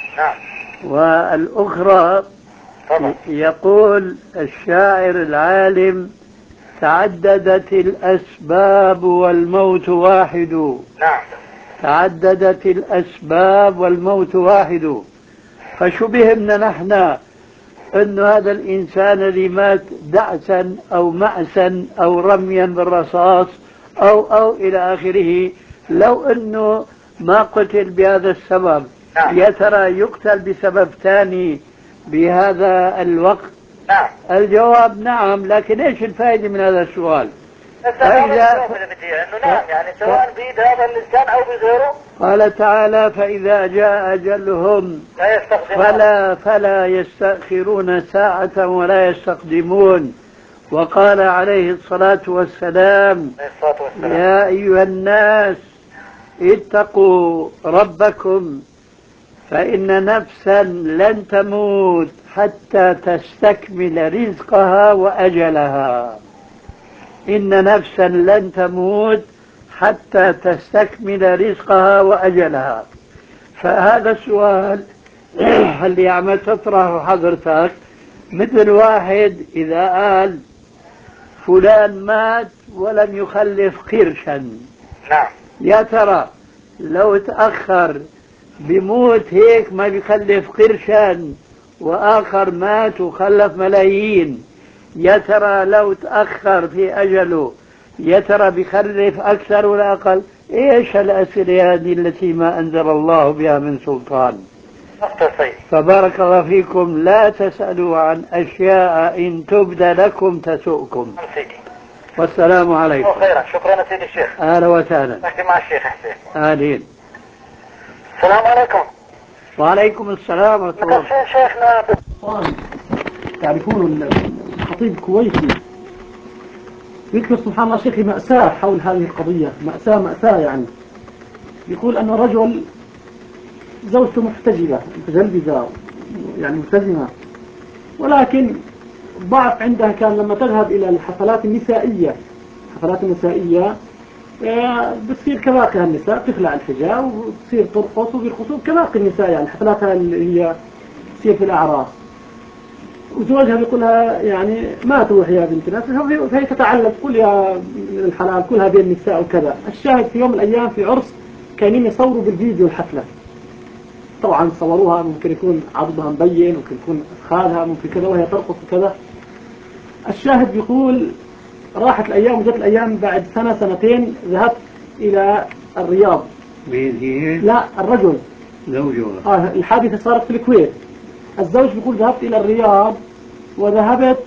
والأخرى يقول الشاعر العالم تعددت الأسباب والموت واحد. تعددت الأسباب والموت واحد. فشبهنا نحن أن هذا الإنسان الذي مات دعسا أو مأسا أو رميا بالرصاص أو إلى آخره، لو أنه ما قتل بهذا السبب يا ترى يقتل بسبب ثاني بهذا الوقت؟ الجواب نعم، لكن ايش الفائدة من هذا السؤال؟ فإذا نعم يعني سواء بيد هذا الإنسان أو بغيره. قال تعالى فإذا جاء أجلهم فلا يستأخرون ساعة ولا يستقدمون. وقال عليه الصلاة والسلام يا أيها الناس اتقوا ربكم فإن نفسا لن تموت حتى تستكمل رزقها وأجلها. إن نفسا لن تموت حتى تستكمل رزقها وأجلها. فهذا السؤال اللي عم تطرحه حضرتك مثل واحد إذا قال فلان مات ولم يخلف قرشا، يا ترى لو تأخر بموت هيك ما بيخلف قرشا، وآخر مات وخلف ملايين، يا ترى لو تأخر في أجله يا ترى بيخرف أكثر ولا أقل؟ إيش الأسئلة هذه التي ما أنزل الله بها من سلطان؟ فبارك الله فيكم، لا تسألوا عن أشياء إن تبد لكم تسؤكم. والسلام عليكم. خيرا، شكرا سيدي الشيخ. أهلا وسهلا. نحكي مع الشيخ حسين. أهلين. السلام عليكم. وعليكم السلام ورحمة الله. شيخنا تعرفون الخطيب الكويتي يذكر سبحان الله شيخي مأساة حول هذه القضية، مأساة يعني. يقول أن رجل زوجته محتجبة متجلبزة يعني ملتزمة، ولكن ضعف عندها كان لما تذهب إلى الحفلات النسائية بتصير كباقي النساء، تخلع الحجاب وتصير ترقص وبيرقصوا كباقي النساء، يعني حفلاتها اللي هي تصير في الأعراس. وزوجها بيقول لها يعني ما تروح يا بنت ناس، فهي تتعلم تقول يا من الحلال كلها بين النساء وكذا. الشاهد في يوم من الأيام في عرس كانين يصوروا بالفيديو الحفلة، طبعا صوروها ممكن يكون عضبها مبين، ممكن يكون أفخاذها، ممكن كذا وهي ترقص وكذا. الشاهد بيقول راحت الأيام وجت الأيام بعد سنة سنتين ذهبت إلى الرياض. لا الرجل زوجه. الحادثة صارت في الكويت. الزوج بيقول ذهبت إلى الرياض وذهبت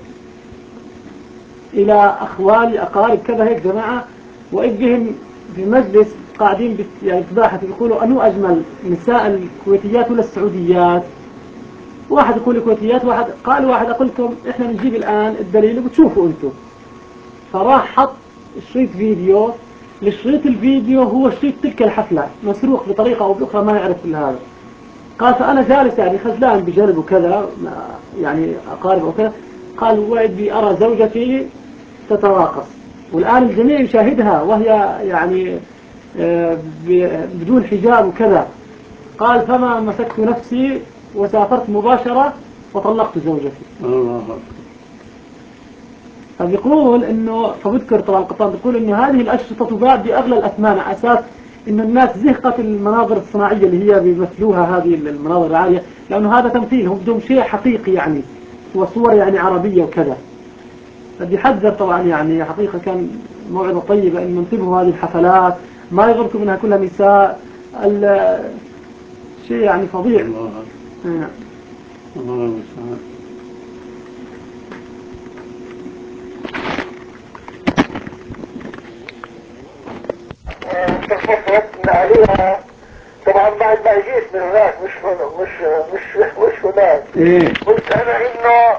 إلى أخوالي أقارب كذا هيك جماعة، وإذ بهم في مجلس قاعدين يعني بتباحث بيقولوا أنو أجمل نساء الكويتيات ولا السعوديات. واحد يقول الكويتيات، واحد أقول لكم إحنا بنجيب الآن الدليل وبتشوفوا أنتم. فراح حط شريط فيديو، للشريط الفيديو هو شريط تلك الحفلة مسروق بطريقة أو بأخرى ما يعرف هذا. قال فأنا جالس يعني خزلان بجرب وكذا يعني أقارب وكذا، قال وعدي أرى زوجتي تتراقص والآن الجميع يشاهدها وهي يعني بدون حجاب وكذا. قال فما مسكت نفسي وسافرت مباشرة وطلقت زوجتي. الله. فبيقول انه فبذكر طبعا القطان بيقول انه هذه الأشرطة تباع بأغلى الأثمان على أساس إن الناس زهقت المناظر الصناعية اللي هي بيمثلوها هذه المناظر العالية، لأنه هذا تمثيل، هم بدهم شيء حقيقي يعني وصور يعني عربية وكذا. فبيحذر طبعا يعني حقيقة كان موعظة طيبة إن انتبهوا هذه الحفلات ما يغركم منها كلها نساء، شيء يعني فظيع. الله المستعان. عليها طبعا بعد ما جيت من هناك مش هناك. قلت انا انه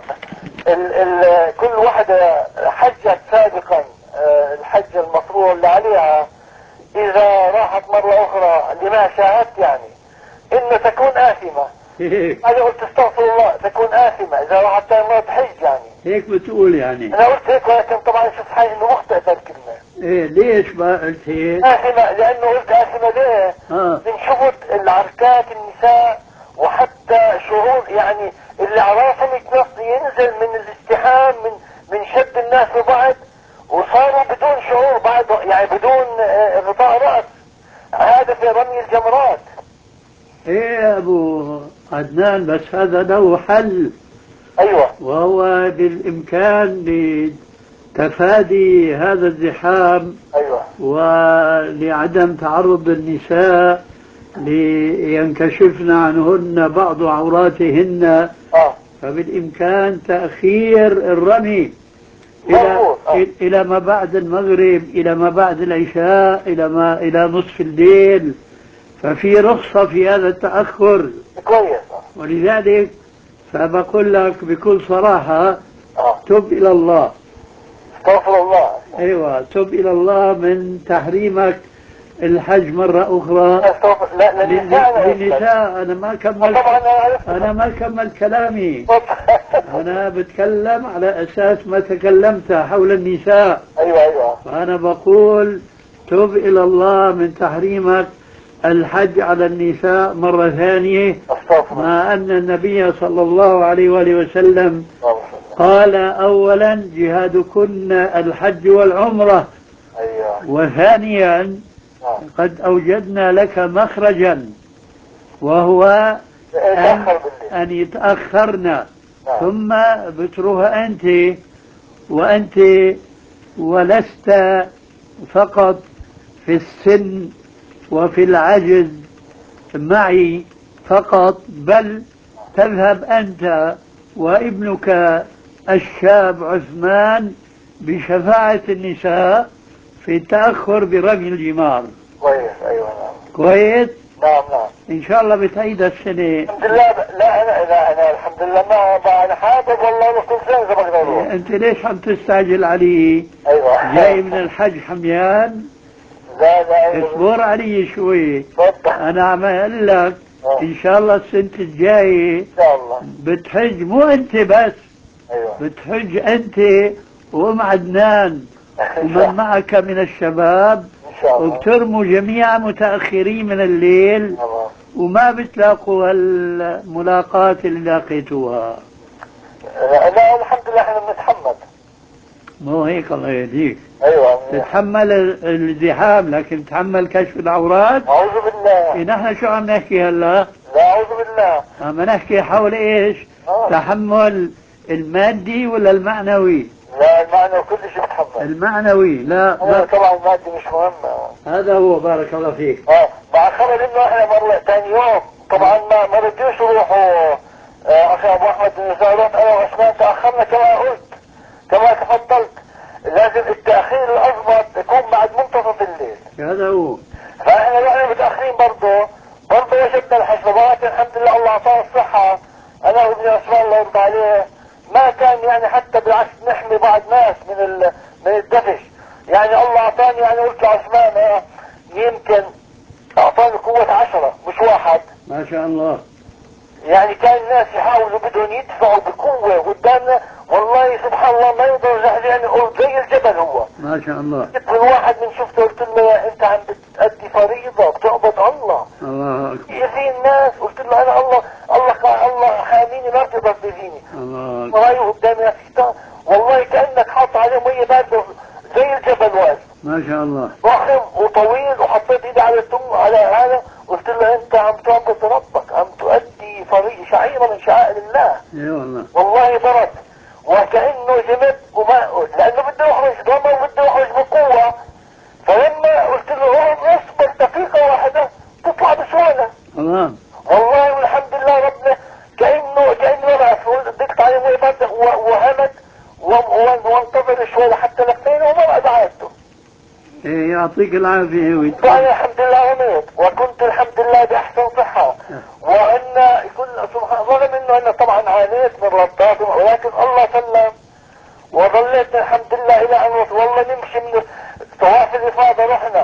كل واحدة حجت سابقا الحجة المفروض اللي عليها اذا راحت مرة اخرى لما شاهدت يعني انه تكون آثمة. انا قلت استغفر الله تكون آثمة اذا راحت ثاني مرة تحج يعني. هيك بتقول يعني. انا قلت هيك ولكن طبعا شفت حالي انه مخطئ الكلمة. ليش ما قلت هيك؟ آثمة لانه قلت آثمة ليه؟ من شفت العركات النساء وحتى شعور يعني اللي عرفهم ينزل من الازدحام من شد الناس ببعض وصاروا بدون شعور بعد يعني بدون غطاء رأس. هذا في رمي الجمرات. ايه يا ابو عدنان بس هذا له حل. ايوه. وهو بالامكان لتفادي هذا الزحام. ايوه. ولعدم تعرض النساء لينكشفن عنهن بعض عوراتهن. فبالامكان تأخير الرمي إلى ما بعد المغرب، إلى ما بعد العشاء، إلى نصف الليل. ففي رخصة في هذا التأخر كويس. ولذلك فبقول لك بكل صراحة تب إلى الله. استغفر الله. أيوة تب إلى الله من تحريمك الحج مرة أخرى. لا للنساء. أنا ما كمل كلامي. أنا بتكلم على أساس ما تكلمت حول النساء. أيوة. فأنا بقول تب إلى الله من تحريمك الحج على النساء مرة ثانية، مع أن النبي صلى الله عليه وآله وسلم قال أولا جهادكن الحج والعمرة. وثانيا قد أوجدنا لك مخرجا وهو أن يتأخرنا ثم بتروها أنت وأنت ولست فقط في السن وفي العجز معي فقط، بل تذهب أنت وابنك الشاب عثمان بشفاعة النساء في التأخر برمي الجمار. كويس. ايوه نعم. كويس؟ نعم نعم. إن شاء الله بتعيد السنة. الحمد لله. لا أنا الحمد لله ما أنا حابب والله كل سنة إذا بقدر أروح. أنت ليش عم تستعجل علي؟ أيوة. جاي من الحج حميان؟ لا اصبر علي شوي. صدق. أنا عم أقول لك إن شاء الله السنة الجاية إن شاء الله بتحج، مو أنت بس. أيوة. بتحج أنت وأم عدنان ومن معك من الشباب، إن شاء الله. وبترموا جميعا متأخرين من الليل، وما بتلاقوا الملاقات اللي لاقيتوها. لا الحمد لله احنا بنتحمل. مو هيك الله يهديك. ايوه. تتحمل الازدحام لكن تتحمل كشف العورات؟ اعوذ بالله. نحن شو عم نحكي هلا؟ لا اعوذ بالله. عم نحكي حول ايش؟ تحمل المادي ولا المعنوي؟ لا المعنوي كل شيء بتحمل. المعنوي لا طبعا المادي مش مهم. هذا هو. بارك الله فيك. مع خبر انه احنا مرة ثاني يوم طبعا ما رضيوش يروحوا. اخي ابو احمد رحت انا وعثمان تاخرنا كما قلت كما تفضلت. لازم التاخير الاضبط يكون بعد منتصف الليل. هذا هو. فاحنا رحنا متاخرين برضه وجدنا الحسابات. الحمد لله الله اعطانا الصحه انا وابن عثمان الله يرضى عليه. ما كان يعني حتى بالعكس نحمي بعض ناس من الدفش. يعني الله اعطاني يعني قلت لعثمان يمكن اعطاني قوة 10 مش واحد. ما شاء الله. يعني كان الناس يحاولوا بدهم يدفعوا بقوة قدامنا والله سبحان الله ما يقدر يعني زي الجبل هو. ما شاء الله. جبت الواحد من شفته قلت له انت عم بتأدي فريضة بتعبد الله. الله اكبر. يأذي الناس قلت له انا الله حاميني ما بتقدر تأذيني. الله ورايه قدامي والله كأنك حاط عليه مية باردة زي الجبل واقف. ما شاء الله. ضخم وطويل وحطيت ايدي على على هذا قلت له انت عم تعبد ربك عم تؤدي شعيرة من شعائر الله. اي والله. والله برد وكأنه جمد وما لانه بده يخرج ضمه وبده يخرج بقوة. فلما قلت له اصبر دقيقة واحدة تطلع بسهولة. الله. والله والحمد لله ربنا كأنه رأس ضقت عليه مية باردة وهمد وانتظر شوي لحتى لفينا وما دعيته. ايه يعطيك العافية وانا الحمد لله رميت وكنت الحمد لله باحسن صحة. وان يكون سبحان رغم انه انا طبعا عانيت من ربطات ولكن الله سلم وظليت الحمد لله الى ان والله نمشي من طواف الافاضة. رحنا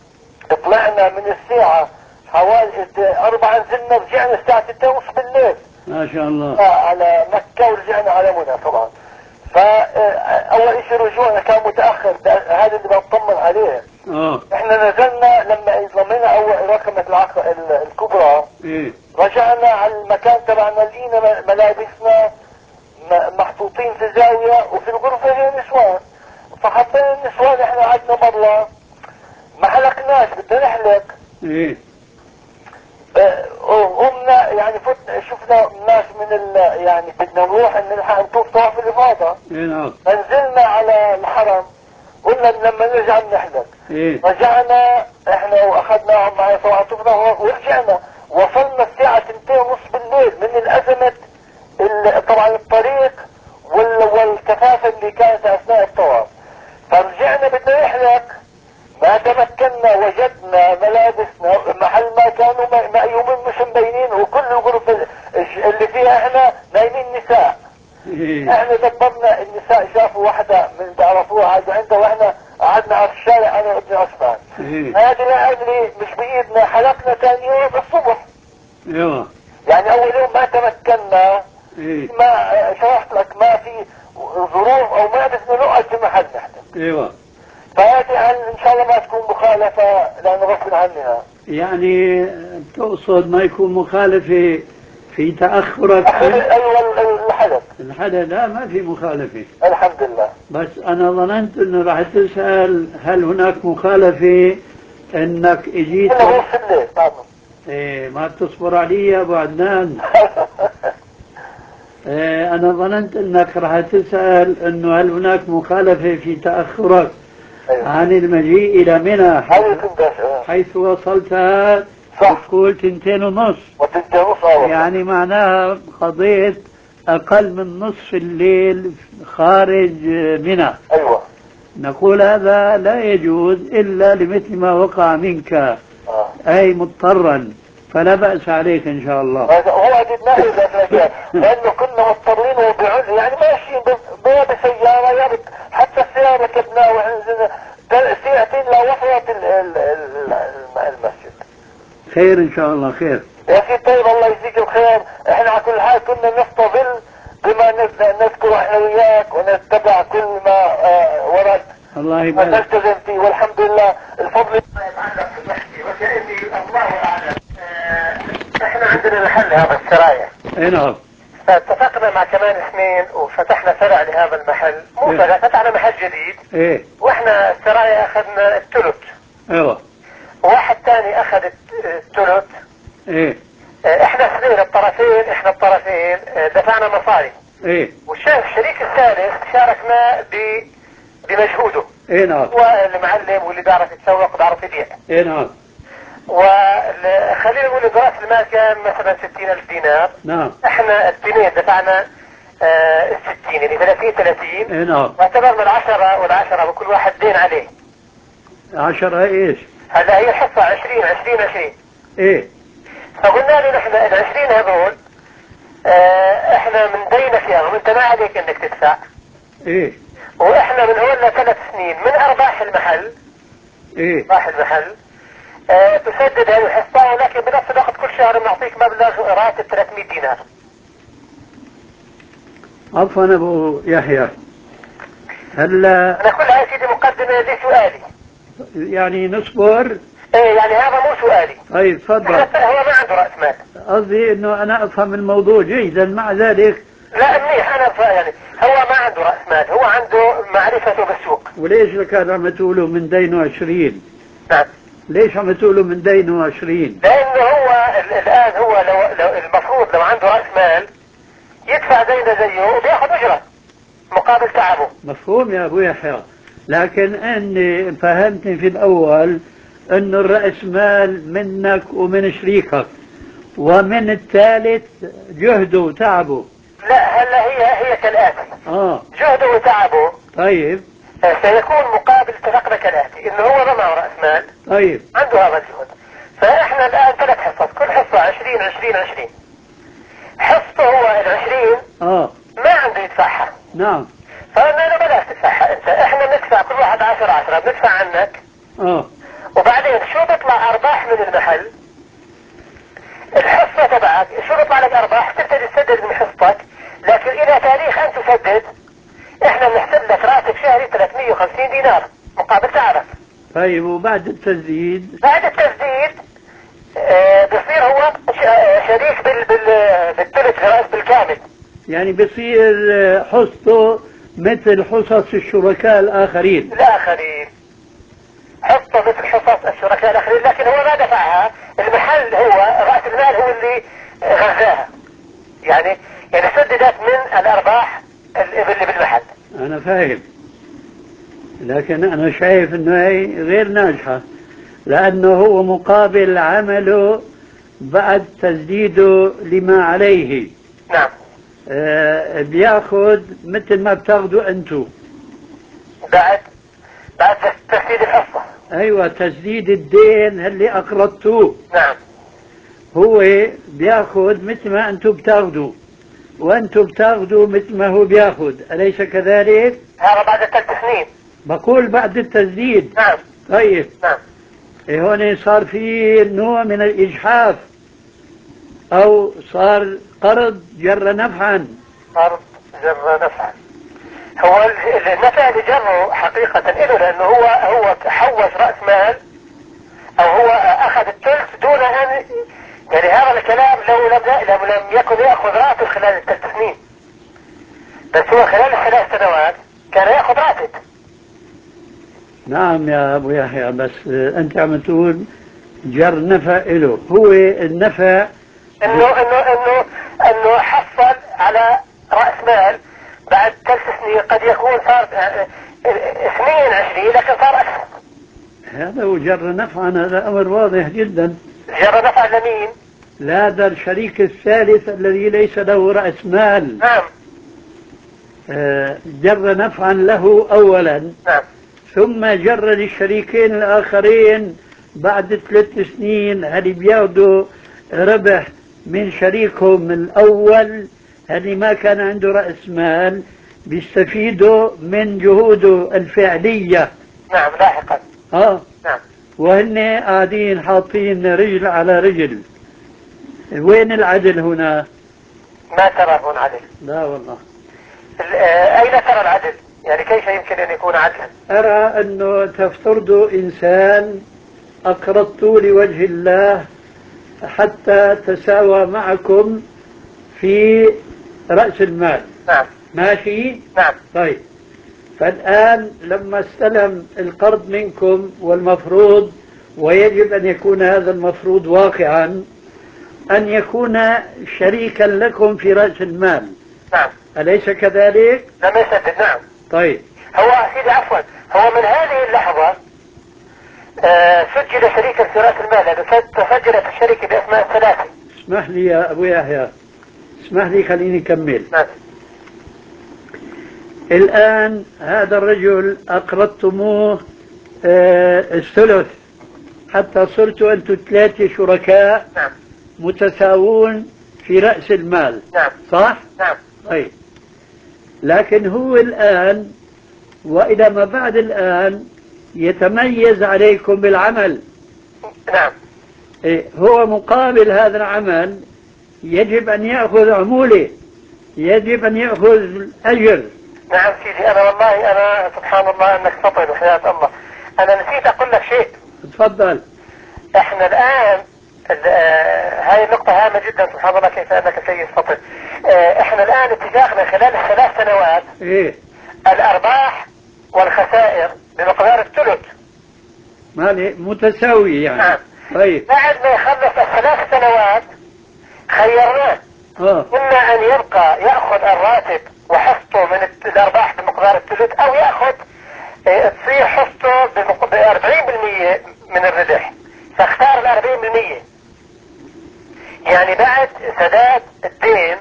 طلعنا من الساعة حوالي 4 نزلنا رجعنا الساعة 6:30 بالليل. ما شاء الله. على مكة ورجعنا على منى طبعا. فاول شيء رجوعنا كان متاخر هذا اللي بطمن عليه. احنا نزلنا لما ضمينا اول رقمة الكبرى. رجعنا على المكان تبعنا لقينا ملابسنا محطوطين في زاوية وفي الغرفة هي نسوان. فحطينا النسوان احنا قعدنا برا ما حلقناش بدنا نحلق. قمنا يعني شفنا ناس من يعني بدنا نروح نلحق نطوف طواف الافاضه. نزلنا على الحرم قلنا لما نرجع نحلق. رجعنا احنا واخذناهم معي طبعا طفنا ورجعنا وصلنا الساعه 2:30 بالليل من الازمه طبعا الطريق والكثافه اللي كانت اثناء الطواف. فرجعنا بدنا نحلق ما تمكنا وجدنا ملابسنا محل ما كانوا مأيومين مش مبينين وكل الغرفة اللي فيها احنا نايمين نساء. احنا دبرنا النساء شافوا واحدة من بيعرفوها قعدوا عندها واحنا قعدنا على الشارع انا وابن عثمان. هذه لا ادري مش بايدنا حلقنا ثاني يوم الصبح. يعني اول يوم ما تمكنا. ما شرحت لك ما في ظروف او ما بدنا نقعد في محل نحن. فهذه ان شاء الله ما تكون مخالفة لان غصب عنها. يعني تقصد ما يكون مخالفة في تأخرك؟ ايوه الحدث لا ما في مخالفة الحمد لله. بس انا ظننت انه راح تسأل هل هناك مخالفة انك اجيت ما بتصبر علي يا ابو عدنان. انا ظننت انك راح تسأل انه هل هناك مخالفة في تأخرك عن المجيء إلى منى حيث وصلتها تقول 2:30 يعني معناها قضيت أقل من نصف الليل خارج منى. أيوة. نقول هذا لا يجوز إلا لمثل ما وقع منك أي مضطرا، فلا بأس عليك إن شاء الله. هو عددناه لأنه كنا مضطرين يعني ماشيين بسيارة يعني حتى السيارة ركبناها وعنزنا ساعتين لوصلت المسجد. خير إن شاء الله خير. يا أخي طيب الله يجزيك الخير. احنا على كل حال كنا نستظل بما نذكر احنا وياك ونتبع كل ما ورد. الله يبارك. ونلتزم فيه والحمد لله الفضل يتعلق بنفسي وكأني الله أعلم. احنا عندنا محل هذا السرايا. اي نعم. فاتفقنا مع كمان اثنين وفتحنا فرع لهذا المحل، مو فرع، فتحنا محل جديد. ايه. واحنا السرايا اخذنا الثلث. ايوه. وواحد ثاني اخذ الثلث. ايه. احنا اثنين الطرفين، احنا الطرفين دفعنا مصاري. ايه. والشريك الثالث شاركنا بمجهوده. ايه نعم. واللي معلم واللي بيعرف يتسوق وبيعرف يبيع. ايه نعم. وخلينا نقول رأس المال كان مثلا 60,000 دينار. نعم. احنا الاثنين دفعنا 60 يعني 30. ايه نعم. واعتبرنا العشرة والعشرة وكل واحد دين عليه. 10 ايش؟ هذا هي الحصة 20. ايه. فقلنا له نحن ال20 هذول احنا من دينك اياهم وانت ما عليك انك تدفع. ايه. واحنا من هون 3 سنين من ارباح المحل. ايه. ارباح المحل تسدد هذه الحصة، ولكن بنفس الوقت كل شهر بنعطيك مبلغ راتب 300 دينار. عفوا ابو يحيى، هلا انا كل هاي سيدي مقدمة لسؤالي. يعني نصبر. ايه يعني هذا مو سؤالي. طيب تفضل. هو ما عنده رأس مال. قصدي انه انا افهم الموضوع جيدا، مع ذلك لا منيح انا يعني هو ما عنده رأس مال، هو عنده معرفته بالسوق. وليش كان عم تقولوا من دينه 20؟ نعم. ليش عم تقولوا من دينه 20؟ لانه هو الان هو لو المفروض لو عنده رأس مال يدفع دينه زيه وبياخذ اجرة مقابل تعبه. مفهوم يا ابو يحيى، لكن اني فهمتني في الاول انه الرأس مال منك ومن شريكك ومن الثالث جهده وتعبه. لا هلا هي كالآتي. جهده وتعبه. طيب. سيكون مقابل اتفقنا كالآتي انه هو ما معه رأس مال. طيب. عنده هذا الجهد. فاحنا الان 3 حصص، كل حصة 20. حصته هو ال20 ما عنده يدفعها. نعم. فقلنا له بلاش تدفعها انت، احنا بندفع كل واحد 10 بندفع عنك. وبعدين شو بيطلع ارباح من المحل؟ الحصة تبعك شو بيطلع لك ارباح تبتدي تسدد من حصتك، لكن الى تاريخ ان تسدد احنا بنحسب لك راتب شهري 350 دينار مقابل تعبك. طيب وبعد التسديد؟ بعد التسديد بصير هو شريك بالثلث رأس بالكامل. يعني بصير حصته مثل حصص الشركاء الآخرين. حصته مثل حصص الشركاء الآخرين، لكن هو ما دفعها، المحل هو رأس المال هو اللي غذاها. يعني سددت من الأرباح اللي بالمحل. أنا فاهم، لكن أنا شايف إنه هي غير ناجحة، لأنه هو مقابل عمله بعد تسديده لما عليه. نعم. بياخذ مثل ما بتاخذوا أنتم بعد تسديد الحصة. أيوة، تسديد الدين اللي أقرضتوه. نعم. هو بياخذ مثل ما أنتم بتاخذوا، وأنتم بتاخذوا مثل ما هو بياخذ، أليس كذلك؟ هذا بعد 3 سنين. بقول بعد التسديد. نعم. طيب. نعم. هون صار في نوع من الإجحاف، أو صار قرض جر نفعا. قرض جر نفعا. هو النفع اللي جره حقيقة إله، لأنه هو حوش رأس مال، أو هو أخذ الثلث دون أن يعني هذا الكلام لو لم يكن يأخذ راتب خلال 3 سنين، بس هو خلال 3 سنوات كان يأخذ راتب. نعم يا أبو يحيى، بس أنت عم تقول جر نفع له، هو النفع إنه حصل على رأس مال بعد 3 سنين، قد يكون صار 22 لكن صار أكثر. هذا هو جر نفعا، هذا أمر واضح جدا. جر نفعا لمين؟ لا، ده الشريك الثالث الذي ليس له رأس مال. نعم. جر نفعا له أولا. نعم. ثم جر للشريكين الآخرين بعد 3 سنين، هل بياخذوا ربح من شريكهم الأول اللي ما كان عنده رأس مال، بيستفيدوا من جهوده الفعلية. نعم لاحقا. نعم. وهن قاعدين حاطين رجل على رجل. وين العدل هنا؟ ما ترى هون عدل. لا والله. أين ترى العدل؟ يعني كيف يمكن أن يكون عدلا؟ أرى أنه تفترضوا إنسان أقرضتوا لوجه الله حتى تساوى معكم في رأس المال. نعم. ماشي؟ نعم. طيب، فالآن لما استلم القرض منكم، والمفروض ويجب أن يكون هذا المفروض واقعا أن يكون شريكا لكم في رأس المال. نعم. أليس كذلك؟ لم يسدد. نعم. طيب. هو سيدي عفوا، هو من هذه اللحظة سجل شريكا في رأس المال، لأنه تسجلت الشركة بأسماء 3. اسمح لي يا أبو يحيى، اسمح لي خليني أكمل. نعم. الآن هذا الرجل أقرضتموه الثلث حتى صرتوا أنتم 3 شركاء. نعم. متساوون في رأس المال. نعم. صح؟ نعم. طيب، لكن هو الآن وإلى ما بعد الآن يتميز عليكم بالعمل. نعم. هو مقابل هذا العمل يجب أن يأخذ عمولة، يجب أن يأخذ أجر. نعم سيدي، أنا والله أنا سبحان الله أنك فطن وحياة الله، أنا نسيت أقول لك شيء. تفضل. احنا الآن هاي النقطة هامة جدا، سبحان الله كيف أنك سيد فطن. احنا الآن اتفاقنا خلال ال3 سنوات الأرباح والخسائر بمقدار الثلث. مالي متساوي يعني. نعم. طيب، بعد ما يخلص ال3 سنوات خيرناه إما أن يبقى يأخذ الراتب وحصته من الأرباح بمقدار الثلث، أو يأخذ تصير حصته ب 40% من الربح، فاختار ال 40%. يعني بعد سداد الدين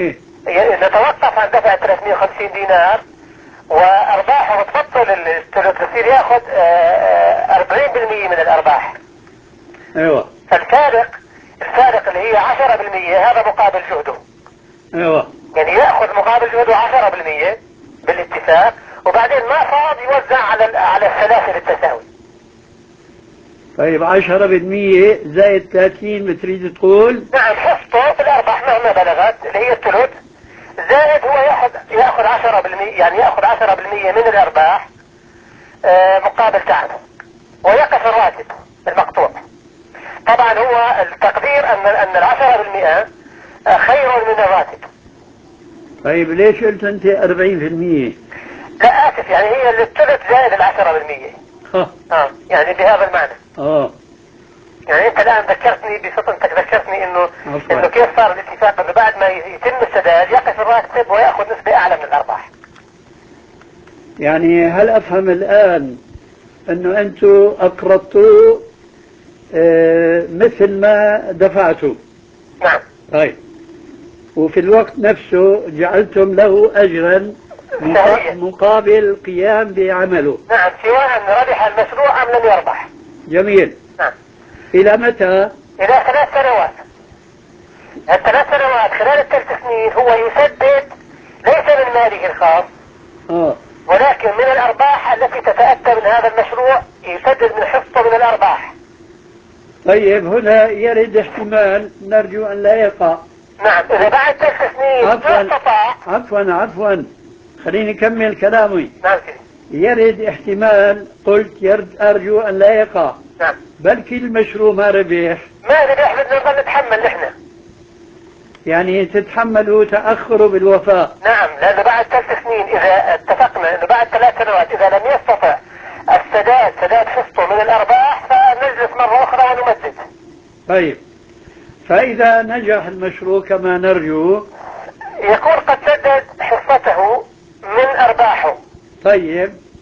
نتوقف عن دفع 350 دينار وأرباحه بتفضل الثلث، يصير يأخذ 40% من الأرباح. ايوه. فالفارق اللي هي 10% هذا مقابل جهده. ايوه. يعني يأخذ مقابل جهده 10% بالاتفاق، وبعدين ما فاض يوزع على الثلاثة بالتساوي. طيب 10% زائد 30 بتريد تقول؟ نعم، حصته في الأرباح مهما بلغت اللي هي الثلث، زائد هو يأخذ 10%، يعني يأخذ 10% من الأرباح مقابل تعبه، ويقف الراتب المقطوع. طبعا هو التقدير أن 10% خير من الراتب. طيب ليش قلت أنت 40%؟ لا آسف، يعني هي الثلث زائد 10%. يعني بهذا المعنى. يعني أنت الآن ذكرتني بفطنتك، ذكرتني إنه كيف صار الاتفاق إنه بعد ما يتم السداد يقف الراتب ويأخذ نسبة أعلى من الأرباح. يعني هل أفهم الآن أنه أنتم أقرضتوا مثل ما دفعتوا؟ نعم. طيب، وفي الوقت نفسه جعلتم له أجرا مقابل القيام بعمله. نعم، سواء ربح المشروع أم لم يربح. جميل. نعم. إلى متى؟ إلى 3 سنوات. ال3 سنوات خلال ال3 سنين هو يسدد ليس من ماله الخاص، ولكن من الأرباح التي تتأتى من هذا المشروع، يسدد من حصته من الأرباح. طيب، هنا يرد احتمال نرجو أن لا يقع. نعم، إذا بعد 3 سنين استطاع. عفوا خليني أكمل كلامي. نعم. يرد احتمال، قلت أرجو أن لا يقع. نعم. بلكي المشروع ما ربح. ما ربح، بدنا نظل نتحمل نحن. يعني تتحملوا تأخروا بالوفاء. نعم، لأنه بعد 3 سنين إذا اتفقنا أنه بعد 3 سنوات إذا لم يستطع سداد حصته من الأرباح فنجلس مرة أخرى ونمدد. طيب، فإذا نجح المشروع كما نرجو يكون قد سدد حصته من أرباحه. طيب،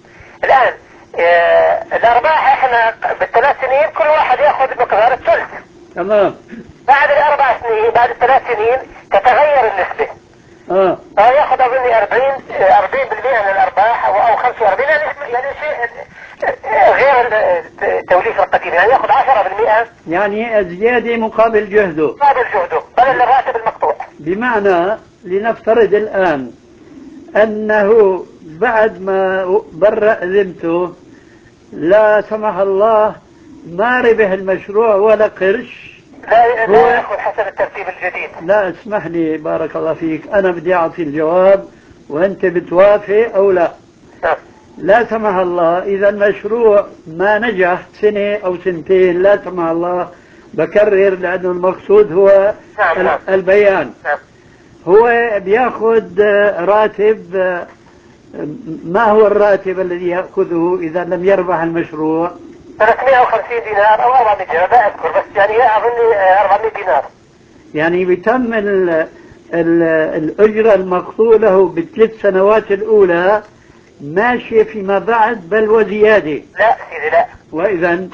الآن الأرباح احنا بالثلاث سنين كل واحد ياخذ مقدار الثلث. تمام. بعد الأربع سنين بعد الثلاث سنين تتغير النسبة. ياخذ أظني 40% من الأرباح أو 45 يعني شيء غير التوليف القديم، يعني ياخذ 10%. يعني زيادة مقابل جهده. مقابل جهده بدل الراتب المقطوع. بمعنى لنفترض الآن أنه بعد ما برأ ذمته لا سمح الله ما ربح المشروع ولا قرش، لا يأخذ حسب الترتيب الجديد. لا اسمح لي بارك الله فيك، أنا بدي أعطي الجواب وأنت بتوافق أو لا. لا سمح الله إذا المشروع ما نجح سنة أو سنتين، لا سمح الله بكرر لأنه المقصود هو البيان. هو بياخذ راتب، ما هو الراتب الذي يأخذه إذا لم يربح المشروع؟ 350 دينار أو 400 دينار، لا أذكر، بس يعني أظن 400 دينار. يعني بيتم الأجرة المقصود له بالثلاث سنوات الأولى ماشية فيما بعد بل وزيادة. لا سيدي لا. وإذا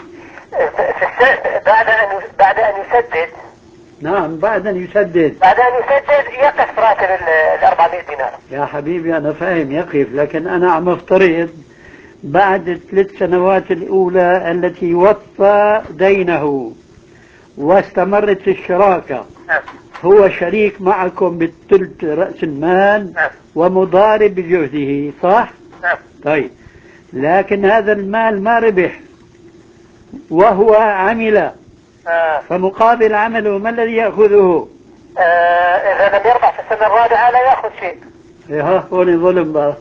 بعد أن يسدد. نعم بعد أن يسدد. بعد أن يسدد يقف راتب 400 دينار. يا حبيبي أنا فاهم يقف، لكن أنا عم افترض بعد الثلاث سنوات الأولى التي وفى دينه واستمرت الشراكة. هو شريك معكم بالثلث رأس المال ومضارب بجهده، صح؟ طيب، لكن هذا المال ما ربح وهو عمل، فمقابل عمله ما الذي يأخذه؟ إذا لم يربح في السنة الرابعة لا يأخذ شيء. هنا ظلم بقى،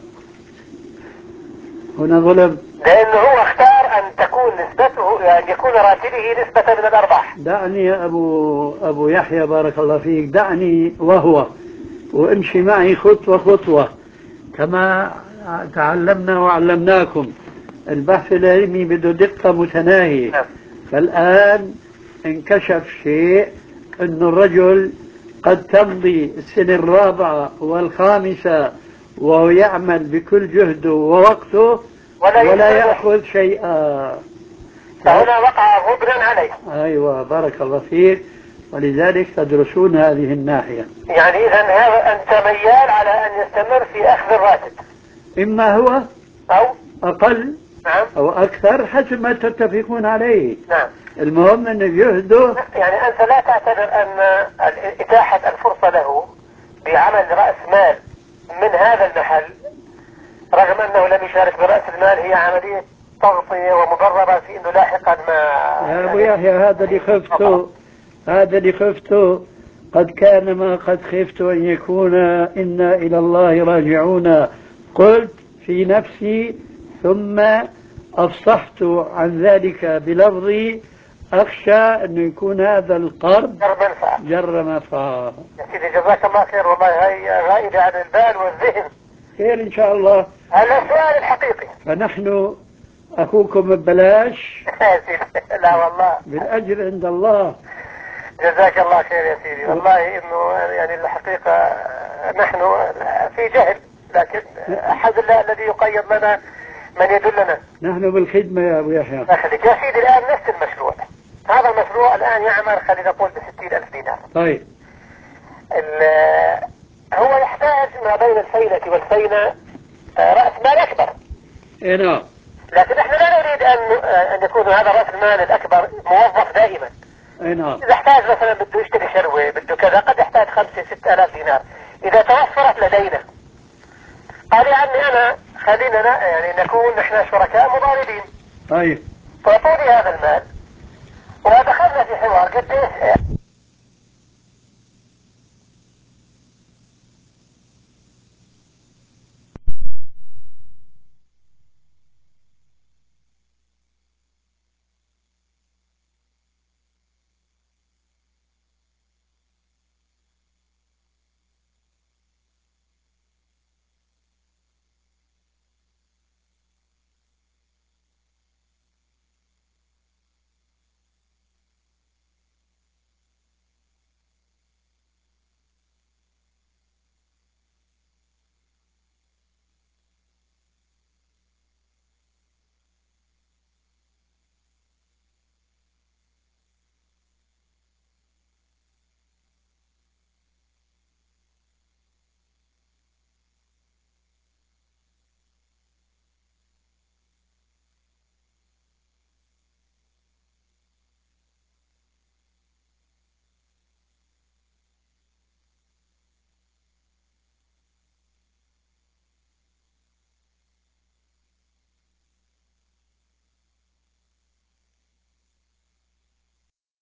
هنا ظلم، لأنه هو اختار أن تكون نسبته، يعني يكون راتبه نسبة من الأرباح. دعني يا أبو يحيى بارك الله فيك، دعني وامشي معي خطوة خطوة كما تعلمنا وعلمناكم. البحث العلمي بده دقة متناهية. فالآن انكشف شيء أن الرجل قد تمضي السنة الرابعة والخامسة وهو يعمل بكل جهده ووقته ولا يأخذ شيئا، فهنا وقع غبرا عليه. أيوة بارك الله فيك، ولذلك تدرسون هذه الناحية. يعني إذا هذا أنت ميال على أن يستمر في أخذ الراتب، إما هو أو أقل نعم أو أكثر حسب ما تتفقون عليه. نعم. المهم أن جهده، يعني أنت لا تعتبر أن إتاحة الفرصة له بعمل رأس مال من هذا المحل رغم أنه لم يشارك برأس المال هي عملية تغطية ومضررة في أنه لاحقا ما. يا أبو يحيى هذا اللي خفته قد كان ما قد خفت أن يكون إنا إلى الله راجعون. قلت في نفسي ثم أفصحت عن ذلك بلفظي أخشى أن يكون هذا القرض جر منفعة. يا سيدي جزاك الله خير، والله هي غائبة عن البال والذهن. خير إن شاء الله. هذا السؤال الحقيقي. فنحن أخوكم ببلاش. لا والله بالأجر عند الله. جزاك الله خير يا سيدي، والله إنه يعني الحقيقة نحن في جهل، لكن الحمد لله الذي يقيض لنا من يدلنا. نحن بالخدمة يا أبو يحيى. يا سيدي الآن نفس المشروع، هذا المشروع الآن يعمل خلينا نقول ب60,000 دينار. طيب. هو يحتاج ما بين الفينة والفينة رأس مال أكبر. إيه نعم. لكن احنا لا نريد أن يكون هذا رأس المال الأكبر موظف دائما. إيه نعم. إذا احتاج مثلا بده يشتري شروة بده كذا قد يحتاج 5-6 آلاف دينار. إذا توفرت لدينا قال يا عمي أنا خلينا يعني نكون نحن شركاء مضاربين. طيب. فأعطوني هذا المال ودخلنا في حوار قديش